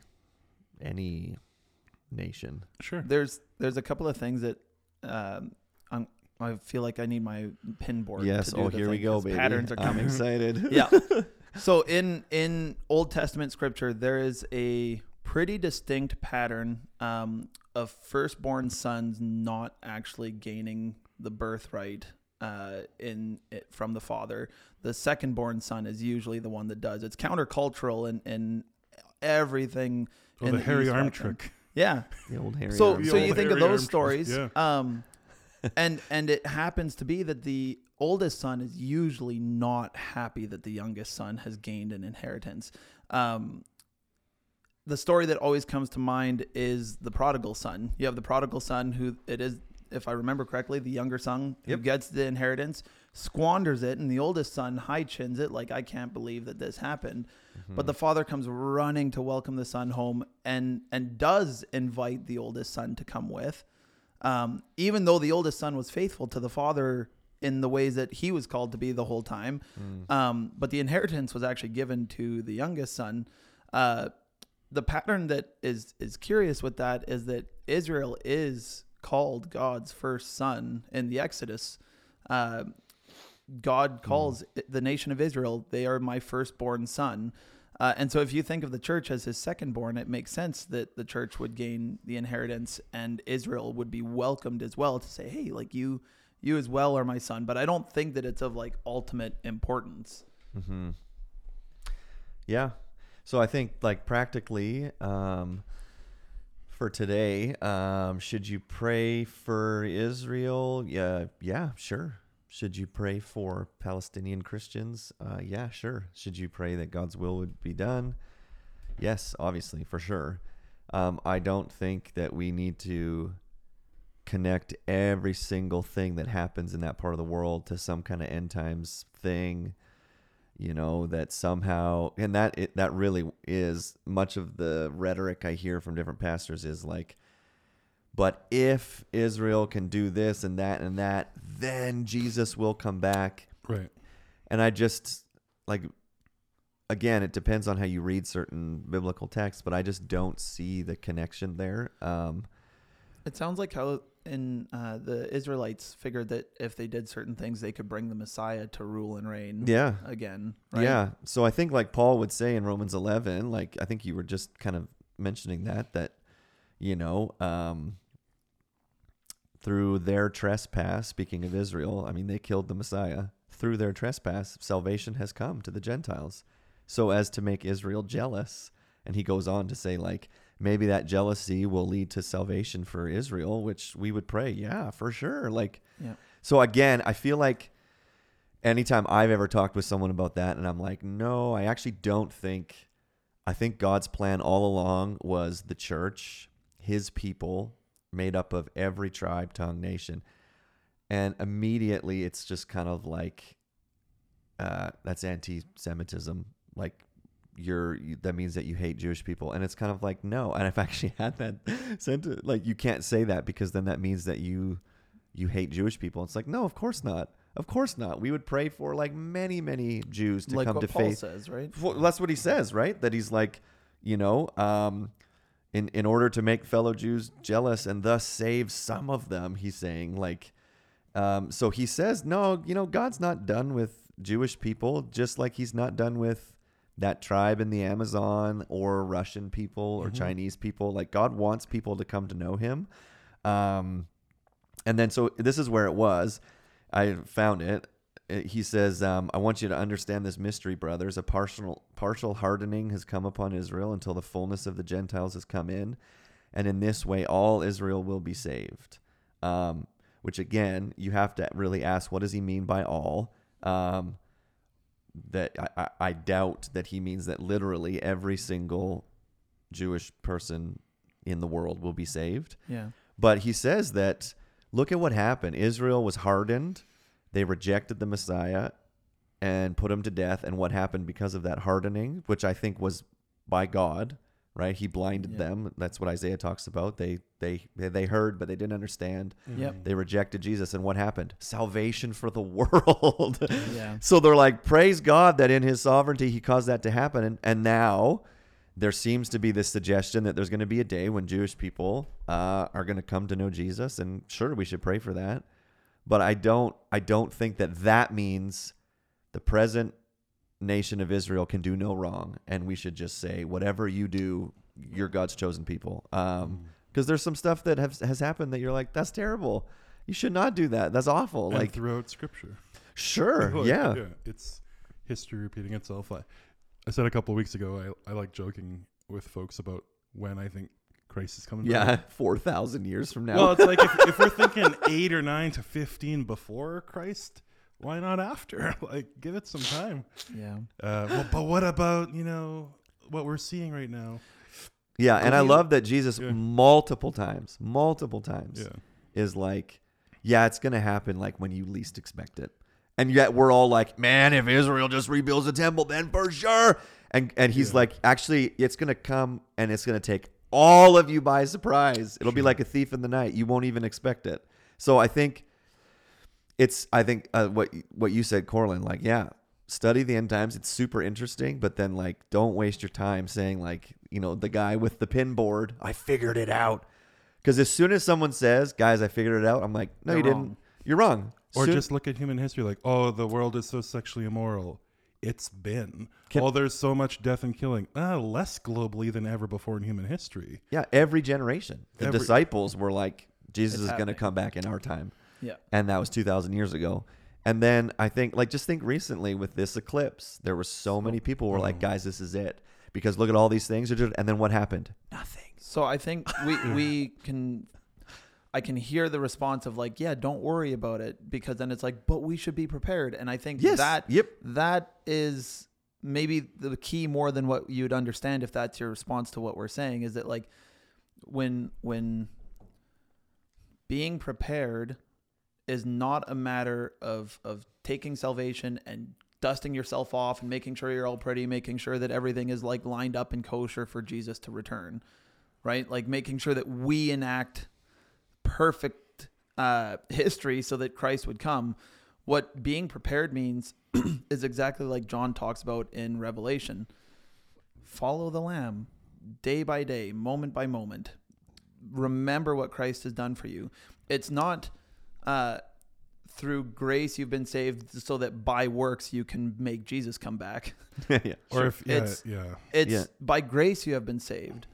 [SPEAKER 1] any nation.
[SPEAKER 3] Sure.
[SPEAKER 2] There's there's a couple of things that um, I'm, I feel like I need my pin board.
[SPEAKER 1] Yes.
[SPEAKER 2] To do
[SPEAKER 1] Oh,
[SPEAKER 2] the
[SPEAKER 1] here we
[SPEAKER 2] thing,
[SPEAKER 1] go,
[SPEAKER 2] 'cause
[SPEAKER 1] baby.
[SPEAKER 2] Patterns are
[SPEAKER 1] I'm
[SPEAKER 2] coming.
[SPEAKER 1] excited.
[SPEAKER 2] Yeah. So in in Old Testament scripture, there is a pretty distinct pattern um, of firstborn sons not actually gaining the birthright uh, in it from the father. The secondborn son is usually the one that does. It's countercultural in in everything.
[SPEAKER 3] Oh,
[SPEAKER 2] in
[SPEAKER 3] the Harry
[SPEAKER 2] East
[SPEAKER 3] Arm
[SPEAKER 2] back then.
[SPEAKER 3] trick.
[SPEAKER 2] Yeah.
[SPEAKER 1] The old Harry.
[SPEAKER 2] So
[SPEAKER 1] Arm
[SPEAKER 3] The
[SPEAKER 2] so
[SPEAKER 3] old
[SPEAKER 2] you think of
[SPEAKER 3] Harry
[SPEAKER 2] those
[SPEAKER 3] Arm
[SPEAKER 2] stories.
[SPEAKER 3] trick,
[SPEAKER 2] Um, and and it happens to be that the oldest son is usually not happy that the youngest son has gained an inheritance. Um, the story that always comes to mind is the prodigal son. You have the prodigal son who it is, if I remember correctly, the younger son
[SPEAKER 1] Yep.
[SPEAKER 2] who gets the inheritance, squanders it, and the oldest son high chins it like, I can't believe that this happened.
[SPEAKER 1] Mm-hmm.
[SPEAKER 2] But the father comes running to welcome the son home and and does invite the oldest son to come with. Um, even though the oldest son was faithful to the father in the ways that he was called to be the whole time.
[SPEAKER 1] Mm.
[SPEAKER 2] Um, but the inheritance was actually given to the youngest son. Uh, the pattern that is, is curious with that is that Israel is called God's first son in the Exodus. Uh, God calls
[SPEAKER 1] Mm.
[SPEAKER 2] the nation of Israel, they are my firstborn son. Uh, and so if you think of the church as his secondborn, it makes sense that the church would gain the inheritance and Israel would be welcomed as well to say, hey, like you, you as well are my son. But I don't think that it's of like ultimate importance.
[SPEAKER 1] Mm-hmm. Yeah. So I think like practically, um, for today, um, should you pray for Israel? Yeah. Yeah, sure. Should you pray for Palestinian Christians? Uh, yeah, sure. Should you pray that God's will would be done? Yes, obviously, for sure. Um, I don't think that we need to connect every single thing that happens in that part of the world to some kind of end times thing, you know, that somehow, and that it, that really is much of the rhetoric I hear from different pastors is like, but if Israel can do this and that and that, then Jesus will come back.
[SPEAKER 3] Right.
[SPEAKER 1] And I just, like, again, it depends on how you read certain biblical texts, but I just don't see the connection there. Um,
[SPEAKER 2] It sounds like how in uh, the Israelites figured that if they did certain things, they could bring the Messiah to rule and reign
[SPEAKER 1] yeah.
[SPEAKER 2] again. Right?
[SPEAKER 1] Yeah. So I think like Paul would say in Romans eleven, like, I think you were just kind of mentioning that, that, you know, um, through their trespass, speaking of Israel, I mean, they killed the Messiah. Through their trespass, salvation has come to the Gentiles, so as to make Israel jealous. And he goes on to say, like, maybe that jealousy will lead to salvation for Israel, which we would pray, yeah, for sure. Like,
[SPEAKER 2] Yeah.
[SPEAKER 1] so again, I feel like anytime I've ever talked with someone about that, and I'm like, no, I actually don't think, I think God's plan all along was the church, his people, made up of every tribe, tongue, nation. And immediately it's just kind of like, uh, that's anti-Semitism. Like, you're, you, that means that you hate Jewish people. And it's kind of like, no. And I've actually had that sent, like, you can't say that because then that means that you, you hate Jewish people. It's like, no, of course not. Of course not. We would pray for like many, many Jews to
[SPEAKER 2] like
[SPEAKER 1] come
[SPEAKER 2] what
[SPEAKER 1] to
[SPEAKER 2] Paul
[SPEAKER 1] faith.
[SPEAKER 2] says, right?
[SPEAKER 1] Well, that's what he says, right? That he's like, you know, um, in, in order to make fellow Jews jealous and thus save some of them, he's saying, like, um, so he says, no, you know, God's not done with Jewish people, just like he's not done with that tribe in the Amazon or Russian people or
[SPEAKER 3] Mhm.
[SPEAKER 1] Chinese people. Like, God wants people to come to know him. Um, and then, so this is where it was. I found it. It- He says, um, I want you to understand this mystery, brothers. A partial, partial hardening has come upon Israel until the fullness of the Gentiles has come in. And in this way, all Israel will be saved. Um, which, again, you have to really ask, what does he mean by all? Um, that I, I, I doubt that he means that literally every single Jewish person in the world will be saved.
[SPEAKER 2] Yeah.
[SPEAKER 1] But he says that, look at what happened. Israel was hardened. They rejected the Messiah and put him to death. And what happened because of that hardening, which I think was by God, right? He blinded
[SPEAKER 2] Yeah.
[SPEAKER 1] them. That's what Isaiah talks about. They, they, they heard, but they didn't understand.
[SPEAKER 2] Yep.
[SPEAKER 1] They rejected Jesus. And what happened? Salvation for the world.
[SPEAKER 2] Yeah.
[SPEAKER 1] So they're like, praise God that in his sovereignty, he caused that to happen. And, and now there seems to be this suggestion that there's going to be a day when Jewish people uh, are going to come to know Jesus. And sure, we should pray for that. But I don't, I don't think that that means the present nation of Israel can do no wrong. And we should just say, whatever you do, you're God's chosen people. Um, because there's some stuff that has, has happened that you're like, that's terrible. You should not do that. That's awful.
[SPEAKER 3] And
[SPEAKER 1] Like,
[SPEAKER 3] throughout Scripture.
[SPEAKER 1] sure.
[SPEAKER 3] Like,
[SPEAKER 1] yeah.
[SPEAKER 3] It's history repeating itself. I, I said a couple of weeks ago, I, I like joking with folks about when I think Christ is coming
[SPEAKER 1] Yeah,
[SPEAKER 3] back.
[SPEAKER 1] four thousand years from now.
[SPEAKER 3] Well, it's like if, if we're thinking eight or nine to fifteen before Christ, why not after? Like, give it some time.
[SPEAKER 2] Yeah.
[SPEAKER 3] Uh, well, but what about, you know, what we're seeing right now?
[SPEAKER 1] yeah, and I
[SPEAKER 3] you-
[SPEAKER 1] love that Jesus
[SPEAKER 3] Yeah.
[SPEAKER 1] multiple times, multiple times
[SPEAKER 3] Yeah.
[SPEAKER 1] is like, yeah, it's going to happen like when you least expect it. And yet we're all like, man, if Israel just rebuilds the temple, then for sure. And and he's
[SPEAKER 3] Yeah.
[SPEAKER 1] like, actually, it's going to come and it's going to take all of you by surprise. It'll be
[SPEAKER 3] Sure.
[SPEAKER 1] like a thief in the night. You won't even expect it. So I think it's, I think uh, what what you said, Corlin, like, yeah, study the end times. It's super interesting, but then like, don't waste your time saying like, you know, the guy with the pin board, I figured it out. Because as soon as someone says, guys, I figured it out, I'm like, no,
[SPEAKER 2] You're
[SPEAKER 1] you
[SPEAKER 2] wrong.
[SPEAKER 1] didn't. You're wrong.
[SPEAKER 3] Or
[SPEAKER 1] Soon-
[SPEAKER 3] just look at human history like, oh, the world is so sexually immoral. It's been.
[SPEAKER 1] Can-
[SPEAKER 3] oh, there's so much death and killing. Ah, less globally than ever before in human history.
[SPEAKER 1] yeah, every generation. The
[SPEAKER 3] Every-
[SPEAKER 1] disciples were like, Jesus
[SPEAKER 2] It's
[SPEAKER 1] is going to
[SPEAKER 2] happening.
[SPEAKER 1] come back in our time.
[SPEAKER 2] Yeah.
[SPEAKER 1] And that was two thousand years ago. And then I think, like, just think recently with this eclipse, there were so many people who were like,
[SPEAKER 3] Oh.
[SPEAKER 1] guys, this is it. Because look at all these things. And then what happened? Nothing.
[SPEAKER 2] So I think we we can I can hear the response of like, yeah, don't worry about it, because then it's like, but we should be prepared. And I think
[SPEAKER 1] Yes.
[SPEAKER 2] that
[SPEAKER 1] Yep.
[SPEAKER 2] that is maybe the key more than what you'd understand if that's your response to what we're saying, is that like when when being prepared is not a matter of of taking salvation and dusting yourself off and making sure you're all pretty, making sure that everything is like lined up and kosher for Jesus to return, right? Like making sure that we enact perfect uh, history so that Christ would come. What being prepared means is exactly like John talks about in Revelation. Follow the Lamb day by day, moment by moment. Remember what Christ has done for you. It's not uh, through grace you've been saved so that by works you can make Jesus come back.
[SPEAKER 1] yeah.
[SPEAKER 3] Or if, yeah,
[SPEAKER 2] It's-
[SPEAKER 3] yeah.
[SPEAKER 2] It's
[SPEAKER 1] Yeah.
[SPEAKER 2] by grace you have been saved.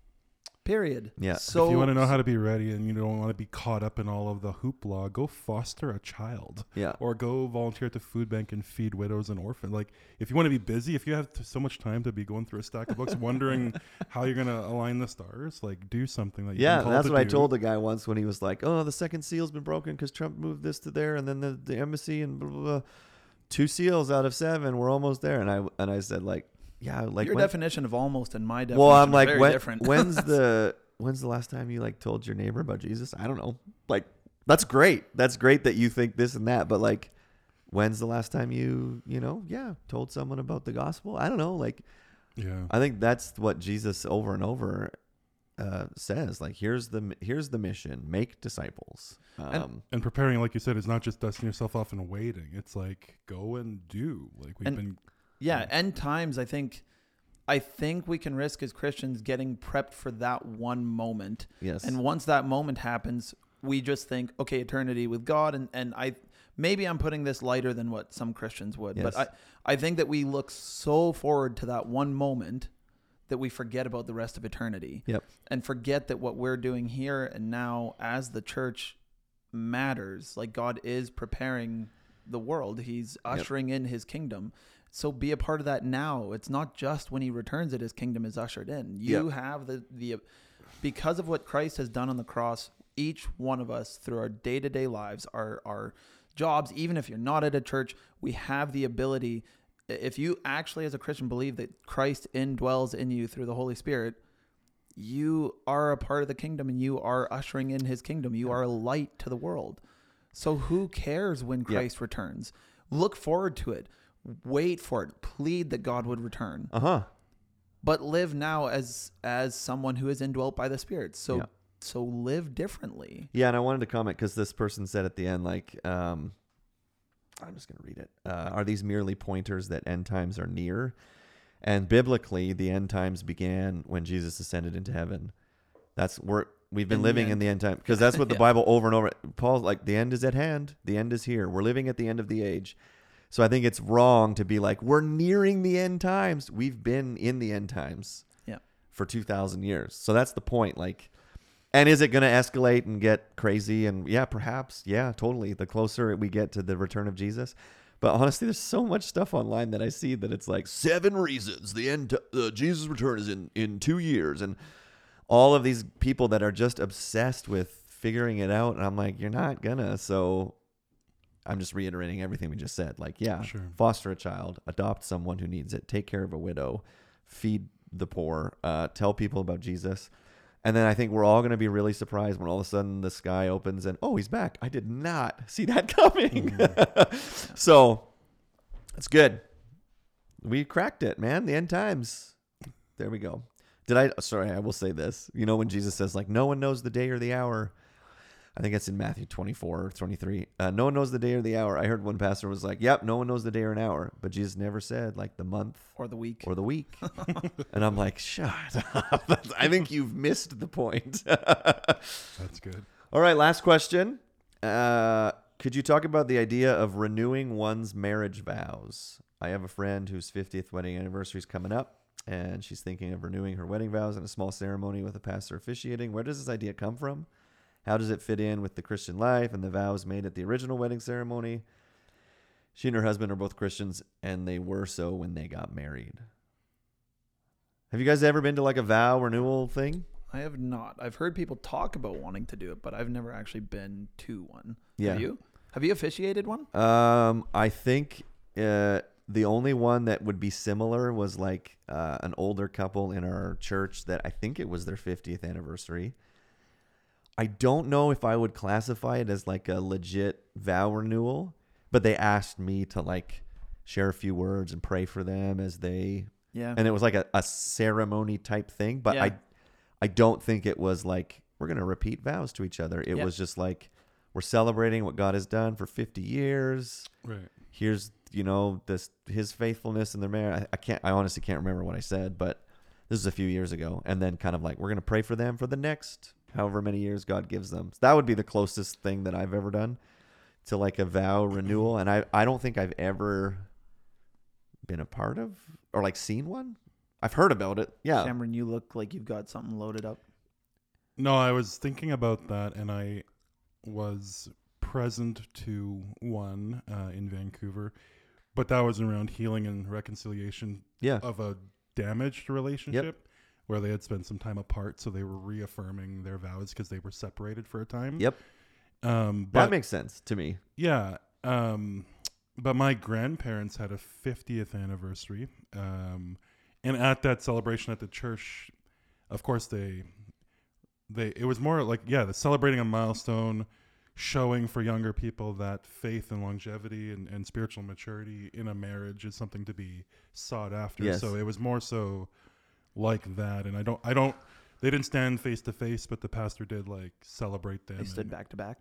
[SPEAKER 2] Period.
[SPEAKER 1] Yeah.
[SPEAKER 2] So
[SPEAKER 3] if you want to know how to be ready and you don't want to be caught up in all of the hoopla, go foster a child.
[SPEAKER 1] Yeah.
[SPEAKER 3] Or go volunteer at the food bank and feed widows and orphans. Like, if you want to be busy, if you have t- so much time to be going through a stack of books, wondering how you're going to align the stars, like, do something that you
[SPEAKER 1] Yeah,
[SPEAKER 3] can call
[SPEAKER 1] that's
[SPEAKER 3] to
[SPEAKER 1] what I
[SPEAKER 3] do.
[SPEAKER 1] told the guy once when he was like, "Oh, the second seal's been broken because Trump moved this to there, and then the, the embassy and blah, blah, blah. Two seals out of seven. We're almost there." And I and I said, like, yeah, like
[SPEAKER 2] your
[SPEAKER 1] when-
[SPEAKER 2] definition of almost and my definition
[SPEAKER 1] well, I'm
[SPEAKER 2] are
[SPEAKER 1] like,
[SPEAKER 2] very
[SPEAKER 1] when,
[SPEAKER 2] different.
[SPEAKER 1] when's the when's the last time you like told your neighbor about Jesus? I don't know. Like, that's great. That's great that you think this and that, but like, when's the last time you you know yeah told someone about the gospel? I don't know. Like,
[SPEAKER 3] Yeah.
[SPEAKER 1] I think that's what Jesus over and over uh, says. Like, here's the here's the mission: make disciples. Um,
[SPEAKER 3] And preparing, like you said, is not just dusting yourself off and waiting. It's like, go and do. Like, we've
[SPEAKER 2] And-
[SPEAKER 3] been.
[SPEAKER 2] yeah, end times, I think I think we can risk as Christians getting prepped for that one moment.
[SPEAKER 1] yes.
[SPEAKER 2] And once that moment happens, we just think, okay, eternity with God. And, and I maybe I'm putting this lighter than what some Christians would, but
[SPEAKER 1] Yes.
[SPEAKER 2] I, I think that we look so forward to that one moment that we forget about the rest of eternity.
[SPEAKER 1] Yep.
[SPEAKER 2] And forget that what we're doing here and now as the church matters. Like, God is preparing the world. He's ushering in his kingdom. So be a part of that now. It's not just when he returns that his kingdom is ushered in. You
[SPEAKER 1] Yep.
[SPEAKER 2] have the, the, because of what Christ has done on the cross, each one of us through our day-to-day lives, our, our jobs, even if you're not at a church, we have the ability. If you actually as a Christian believe that Christ indwells in you through the Holy Spirit, you are a part of the kingdom and you are ushering in his kingdom. You are a light to the world. So who cares when Christ returns? Look forward to it. Wait for it. Plead that God would return.
[SPEAKER 1] Uh huh.
[SPEAKER 2] But live now as as someone who is indwelt by the Spirit. So
[SPEAKER 1] Yeah.
[SPEAKER 2] so live differently.
[SPEAKER 1] Yeah, and I wanted to comment because this person said at the end, like, um, I'm just going to read it. Uh, are these merely pointers that end times are near? And biblically, the end times began when Jesus ascended into heaven. That's we're we've been
[SPEAKER 2] In the
[SPEAKER 1] living in
[SPEAKER 2] end.
[SPEAKER 1] the end time because that's what the
[SPEAKER 2] Yeah.
[SPEAKER 1] Bible over and over. Paul's like, the end is at hand. The end is here. We're living at the end of the age. So I think it's wrong to be like, we're nearing the end times. We've been in the end times
[SPEAKER 2] Yeah.
[SPEAKER 1] for two thousand years. So that's the point. Like, and is it going to escalate and get crazy? And yeah, perhaps. Yeah, totally. The closer we get to the return of Jesus. But honestly, there's so much stuff online that I see that it's like seven reasons the end, uh, Jesus' return is in, in two years. And all of these people that are just obsessed with figuring it out. And I'm like, you're not gonna. So I'm just reiterating everything we just said. Like, yeah,
[SPEAKER 3] Sure.
[SPEAKER 1] foster a child, adopt someone who needs it, take care of a widow, feed the poor, uh, tell people about Jesus. And then I think we're all going to be really surprised when all of a sudden the sky opens and, oh, he's back. I did not see that coming. Mm-hmm. So it's good. We cracked it, man. The end times. There we go. Did I? Sorry, I will say this. You know, when Jesus says, like, no one knows the day or the hour. I think it's in Matthew twenty-four or twenty-three. Uh, no one knows the day or the hour. I heard one pastor was like, yep, no one knows the day or an hour. But Jesus never said, like, the month
[SPEAKER 2] Or the week.
[SPEAKER 1] or the week. And I'm like, shut up. I think you've missed the point.
[SPEAKER 3] That's good.
[SPEAKER 1] All right, last question. Uh, could you talk about the idea of renewing one's marriage vows? I have a friend whose fiftieth wedding anniversary is coming up, and she's thinking of renewing her wedding vows in a small ceremony with a pastor officiating. Where does this idea come from? How does it fit in with the Christian life and the vows made at the original wedding ceremony? She and her husband are both Christians, and they were so when they got married. Have you guys ever been to like a vow renewal thing?
[SPEAKER 2] I have not. I've heard people talk about wanting to do it, but I've never actually been to one.
[SPEAKER 1] Yeah.
[SPEAKER 2] Have you? Have you officiated one?
[SPEAKER 1] Um, I think uh, the only one that would be similar was like uh, an older couple in our church that I think it was their fiftieth anniversary. I don't know if I would classify it as like a legit vow renewal, but they asked me to like share a few words and pray for them as they,
[SPEAKER 2] Yeah.
[SPEAKER 1] and it was like a, a ceremony type thing, but
[SPEAKER 2] Yeah.
[SPEAKER 1] I, I don't think it was like, we're going to repeat vows to each other. It
[SPEAKER 2] Yeah.
[SPEAKER 1] was just like, we're celebrating what God has done for fifty years.
[SPEAKER 3] Right.
[SPEAKER 1] Here's, you know, this, his faithfulness in their marriage. I, I can't, I honestly can't remember what I said, but this is a few years ago. And then kind of like, we're going to pray for them for the next however many years God gives them. So that would be the closest thing that I've ever done to like a vow renewal. And I, I don't think I've ever been a part of or like seen one. I've heard about it. Yeah.
[SPEAKER 2] Cameron, you look like you've got something loaded up.
[SPEAKER 3] No, I was thinking about that, and I was present to one uh, in Vancouver, but that was around healing and reconciliation
[SPEAKER 1] Yeah.
[SPEAKER 3] of a damaged relationship where they had spent some time apart, so they were reaffirming their vows because they were separated for a time.
[SPEAKER 1] Yep.
[SPEAKER 3] Um, but
[SPEAKER 1] That makes sense to me.
[SPEAKER 3] yeah, um, but my grandparents had a fiftieth anniversary, um, and at that celebration at the church, of course they they it was more like yeah, the celebrating a milestone, showing for younger people that faith and longevity and, and spiritual maturity in a marriage is something to be sought after.
[SPEAKER 1] Yes.
[SPEAKER 3] So it was more so like that, and I don't I don't they didn't stand face to face, but the pastor did like celebrate them.
[SPEAKER 2] They stood
[SPEAKER 3] and-
[SPEAKER 2] back to back.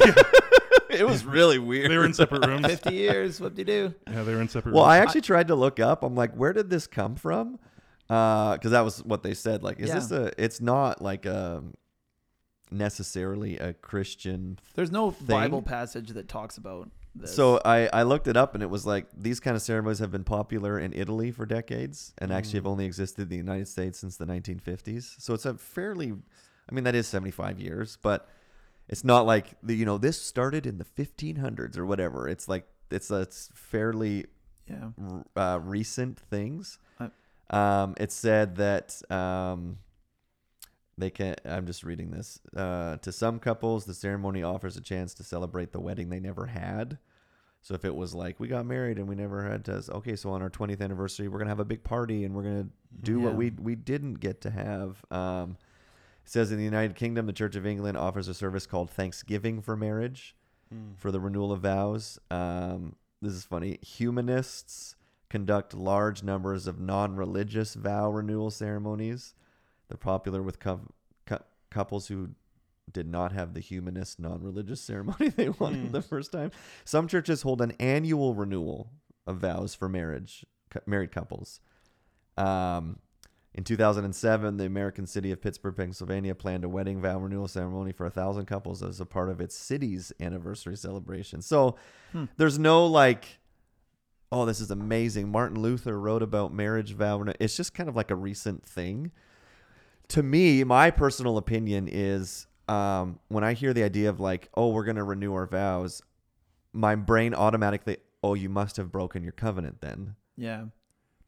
[SPEAKER 1] It was really weird.
[SPEAKER 3] They were in separate rooms.
[SPEAKER 2] fifty years. What do you do?
[SPEAKER 3] Yeah, they were in separate
[SPEAKER 1] Well,
[SPEAKER 3] rooms.
[SPEAKER 1] I actually tried to look up. I'm like, where did this come from? Because that was what they said. Like, is
[SPEAKER 2] Yeah.
[SPEAKER 1] this a? It's not like a necessarily a Christian.
[SPEAKER 2] There's no
[SPEAKER 1] Thing.
[SPEAKER 2] Bible passage that talks about this.
[SPEAKER 1] So I I looked it up, and it was like these kind of ceremonies have been popular in Italy for decades, and actually have
[SPEAKER 3] Mm.
[SPEAKER 1] only existed in the United States since the nineteen fifties. So it's a fairly, I mean, that is seventy-five years, but it's not like the, you know, this started in the fifteen hundreds or whatever. It's like it's it's fairly
[SPEAKER 2] yeah.
[SPEAKER 1] r- uh, recent things.
[SPEAKER 2] Uh,
[SPEAKER 1] Um, it said that um, they can. I'm just reading this. Uh, to some couples, the ceremony offers a chance to celebrate the wedding they never had. So if it was like we got married and we never had to, okay, so on our twentieth anniversary, we're gonna have a big party and we're gonna do what
[SPEAKER 2] Yeah.
[SPEAKER 1] we we didn't get to have. Um, it says in the United Kingdom, the Church of England offers a service called Thanksgiving for Marriage
[SPEAKER 3] Mm.
[SPEAKER 1] for the renewal of vows. Um, this is funny. Humanists conduct large numbers of non-religious vow renewal ceremonies. They're popular with cou- cou- couples who did not have the humanist non-religious ceremony they wanted
[SPEAKER 3] Hmm.
[SPEAKER 1] the first time. Some churches hold an annual renewal of vows for marriage, cu- married couples. Um, in two thousand seven, the American city of Pittsburgh, Pennsylvania, planned a wedding vow renewal ceremony for a thousand couples as a part of its city's anniversary celebration. So
[SPEAKER 2] Hmm.
[SPEAKER 1] there's no like, oh, this is amazing. Martin Luther wrote about marriage vow. reno-" It's just kind of like a recent thing. To me, my personal opinion is um, when I hear the idea of like, oh, we're going to renew our vows, my brain automatically, oh, you must have broken your covenant then.
[SPEAKER 2] Yeah.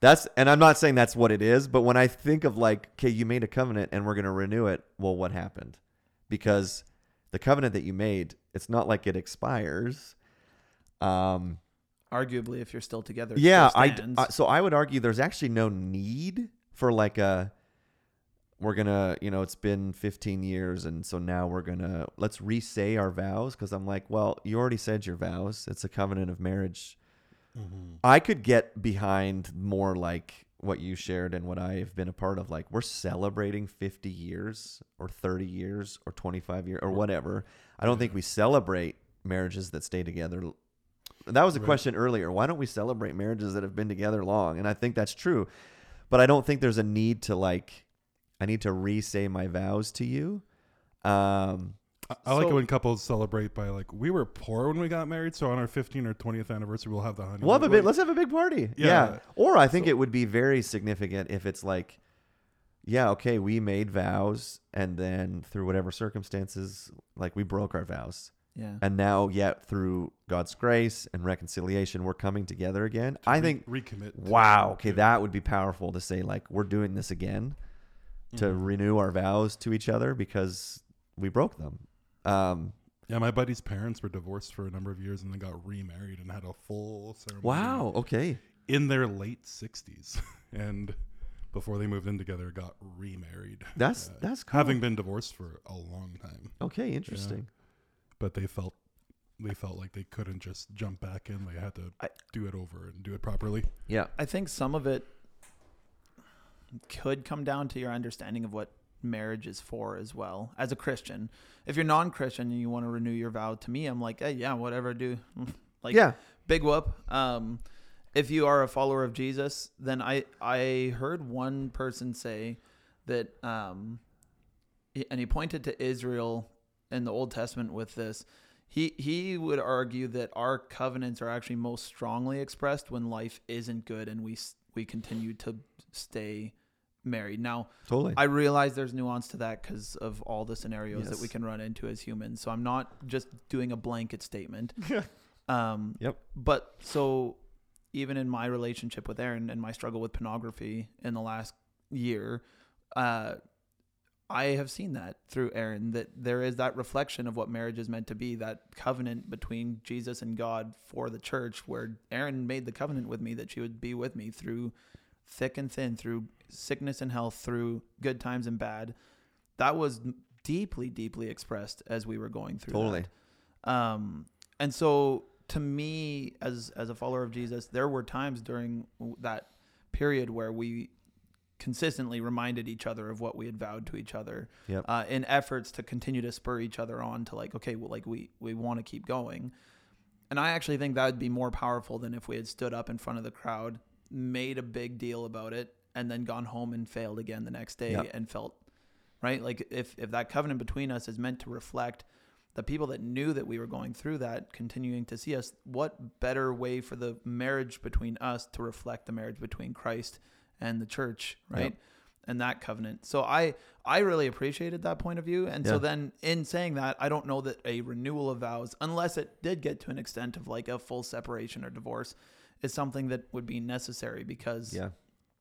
[SPEAKER 1] That's, and I'm not saying that's what it is, but when I think of like, okay, you made a covenant and we're going to renew it. Well, what happened? Because the covenant that you made, it's not like it expires. Um,
[SPEAKER 2] Arguably, if you're still together, it
[SPEAKER 1] yeah.
[SPEAKER 2] still
[SPEAKER 1] I,
[SPEAKER 2] stands.
[SPEAKER 1] I, so I would argue there's actually no need for like a, we're going to, you know, it's been fifteen years. And so now we're going to, let's re-say our vows. Cause I'm like, well, you already said your vows. It's a covenant of marriage.
[SPEAKER 3] Mm-hmm.
[SPEAKER 1] I could get behind more like what you shared and what I have been a part of. Like we're celebrating fifty years or thirty years or twenty-five years or whatever. I don't think we celebrate marriages that stay together. That was a
[SPEAKER 3] Right.
[SPEAKER 1] question earlier. Why don't we celebrate marriages that have been together long? And I think that's true, but I don't think there's a need to like, I need to re-say my vows to you. Um,
[SPEAKER 3] I, I like it
[SPEAKER 2] So-
[SPEAKER 3] when couples celebrate by like, we were poor when we got married, so on our fifteenth or twentieth anniversary, we'll have the honeymoon.
[SPEAKER 1] We'll have a
[SPEAKER 3] Like,
[SPEAKER 1] big, let's have a big party. Yeah.
[SPEAKER 3] Yeah.
[SPEAKER 1] Or I think
[SPEAKER 3] So-
[SPEAKER 1] it would be very significant if it's like, yeah, okay, we made vows and then through whatever circumstances, like we broke our vows.
[SPEAKER 2] yeah.
[SPEAKER 1] And now, yet through God's grace and reconciliation, we're coming together again. I
[SPEAKER 3] re-
[SPEAKER 1] think,
[SPEAKER 3] recommit. to-
[SPEAKER 1] wow, okay,
[SPEAKER 3] yeah.
[SPEAKER 1] that would be powerful to say, like, we're doing this again to
[SPEAKER 3] Mhm.
[SPEAKER 1] renew our vows to each other because we broke them. Um,
[SPEAKER 3] Yeah, my buddy's parents were divorced for a number of years and then got remarried and had a full ceremony.
[SPEAKER 1] wow, okay.
[SPEAKER 3] In their late sixties, and before they moved in together, got remarried.
[SPEAKER 1] That's,
[SPEAKER 3] Uh,
[SPEAKER 1] that's cool.
[SPEAKER 3] having been divorced for a long time,
[SPEAKER 1] Okay, interesting.
[SPEAKER 3] but they felt they felt like they couldn't just jump back in. They had to
[SPEAKER 2] I-
[SPEAKER 3] do it over and do it properly.
[SPEAKER 1] Yeah.
[SPEAKER 2] I think some of it could come down to your understanding of what marriage is for as well. As a Christian, if you're non-Christian and you want to renew your vow, to me, I'm like, hey, yeah, whatever, do. Like,
[SPEAKER 1] yeah.
[SPEAKER 2] big whoop. Um, if you are a follower of Jesus, then I I heard one person say that, um, he- and he pointed to Israel in the Old Testament with this. He he would argue that our covenants are actually most strongly expressed when life isn't good and we s- we continue to stay married. Now,
[SPEAKER 1] Totally.
[SPEAKER 2] I realize there's nuance to that because of all the scenarios that we
[SPEAKER 1] Yes.
[SPEAKER 2] can run into as humans. So I'm not just doing a blanket statement. um,
[SPEAKER 1] Yep.
[SPEAKER 2] But so even in my relationship with Aaron and my struggle with pornography in the last year, uh, I have seen that through Aaron, that there is that reflection of what marriage is meant to be, that covenant between Jesus and God for the church, where Aaron made the covenant with me that she would be with me through thick and thin, through sickness and health, through good times and bad. That was deeply, deeply expressed as we were going through
[SPEAKER 1] Totally.
[SPEAKER 2] that. Um, and so to me, as as a follower of Jesus, there were times during that period where we consistently reminded each other of what we had vowed to each other,
[SPEAKER 1] Yep.
[SPEAKER 2] uh, in efforts to continue to spur each other on to like, okay, well, like we, we want to keep going. And I actually think that would be more powerful than if we had stood up in front of the crowd, made a big deal about it, and then gone home and failed again the next day
[SPEAKER 1] Yep.
[SPEAKER 2] and felt, right? Like if, if that covenant between us is meant to reflect the people that knew that we were going through that, continuing to see us, what better way for the marriage between us to reflect the marriage between Christ and the church, right?
[SPEAKER 1] Yep.
[SPEAKER 2] And that covenant. So I I really appreciated that point of view. And so
[SPEAKER 1] Yeah.
[SPEAKER 2] then in saying that, I don't know that a renewal of vows, unless it did get to an extent of like a full separation or divorce, is something that would be necessary because
[SPEAKER 1] Yeah.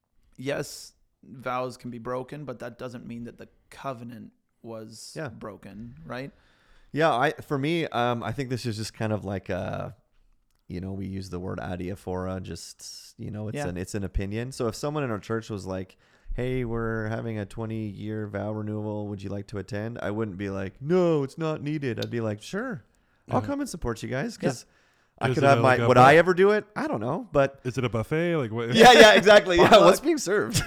[SPEAKER 2] yes, vows can be broken, but that doesn't mean that the covenant was
[SPEAKER 1] Yeah.
[SPEAKER 2] broken, right?
[SPEAKER 1] Yeah, I for me, um, I think this is just kind of like a, you know, we use the word adiaphora, just you know, it's
[SPEAKER 2] Yeah.
[SPEAKER 1] an it's an opinion. So if someone in our church was like, "Hey, we're having a twenty year vow renewal, would you like to attend?" I wouldn't be like, "No, it's not needed." I'd be like, "Sure, I'll
[SPEAKER 3] Yeah.
[SPEAKER 1] come and support you guys," because I
[SPEAKER 3] Is
[SPEAKER 1] could
[SPEAKER 3] it
[SPEAKER 1] have
[SPEAKER 3] a-
[SPEAKER 1] my.
[SPEAKER 3] like a
[SPEAKER 1] Would
[SPEAKER 3] bu-
[SPEAKER 1] I ever do it? I don't know, but
[SPEAKER 3] Is it a buffet? Like what?
[SPEAKER 1] yeah, yeah, exactly. yeah,
[SPEAKER 2] Potluck.
[SPEAKER 1] what's being served?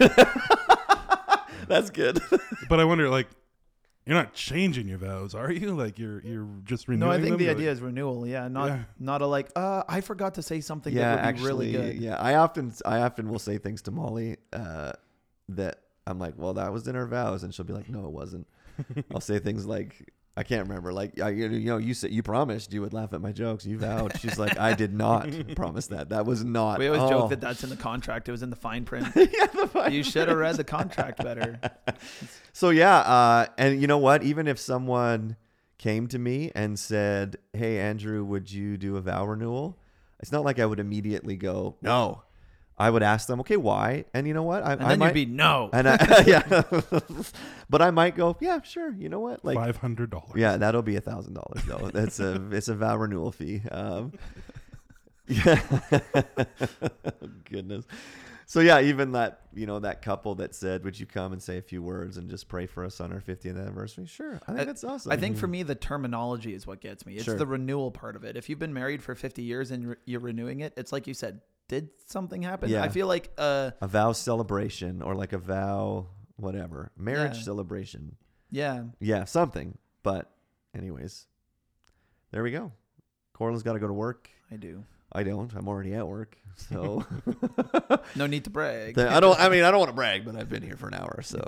[SPEAKER 1] That's good.
[SPEAKER 3] But I wonder, like, you're not changing your vows, are you? Like you're you're just renewing
[SPEAKER 2] No, I think
[SPEAKER 3] them?
[SPEAKER 2] the
[SPEAKER 3] Like-
[SPEAKER 2] idea is renewal. Yeah, not
[SPEAKER 3] Yeah.
[SPEAKER 2] not a like. Uh, I forgot to say something
[SPEAKER 1] yeah,
[SPEAKER 2] that would
[SPEAKER 1] actually,
[SPEAKER 2] be really good.
[SPEAKER 1] yeah. I often, I often will say things to Molly uh, that I'm like, "Well, that was in our vows," and she'll be like, "No, it wasn't." I'll say things like, "I can't remember." Like, I, you know, you said you promised you would laugh at my jokes. You vowed. She's like, "I did not promise that. That was not."
[SPEAKER 2] We always
[SPEAKER 1] oh.
[SPEAKER 2] joke that that's in the contract. It was in the fine print.
[SPEAKER 1] yeah, the fine
[SPEAKER 2] You should have read the contract better.
[SPEAKER 1] So yeah, uh, and you know what? Even if someone came to me and said, "Hey, Andrew, would you do a vow renewal?" It's not like I would immediately go, "No." I would ask them, okay, why? And you know what? I,
[SPEAKER 2] And
[SPEAKER 1] I
[SPEAKER 2] then
[SPEAKER 1] might,
[SPEAKER 2] you'd be no.
[SPEAKER 1] and I, yeah, but I might go, yeah, sure. You know what? Like,
[SPEAKER 3] Five hundred dollars.
[SPEAKER 1] yeah, that'll be a thousand dollars though. That's a it's a vow renewal fee. Um, yeah, goodness. So yeah, even that you know that couple that said, "Would you come and say a few words and just pray for us on our fiftieth anniversary?" Sure, I think
[SPEAKER 2] I-
[SPEAKER 1] that's awesome.
[SPEAKER 2] I think for me, the terminology is what gets me. It's
[SPEAKER 1] Sure.
[SPEAKER 2] the renewal part of it. If you've been married for fifty years and re- you're renewing it, it's like you said, did something happen?
[SPEAKER 1] Yeah.
[SPEAKER 2] I feel like uh,
[SPEAKER 1] a vow celebration or like a vow whatever marriage
[SPEAKER 2] Yeah.
[SPEAKER 1] celebration.
[SPEAKER 2] yeah,
[SPEAKER 1] Yeah, something. But anyways, there we go. Corlin's got to go to work.
[SPEAKER 2] I do.
[SPEAKER 1] I don't. I'm already at work. So
[SPEAKER 2] No need to brag.
[SPEAKER 1] I don't I mean I don't want to brag, but I've been here for an hour, so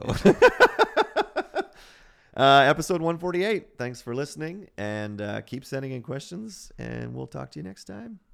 [SPEAKER 1] uh, episode one forty-eight. Thanks for listening and uh, keep sending in questions and we'll talk to you next time.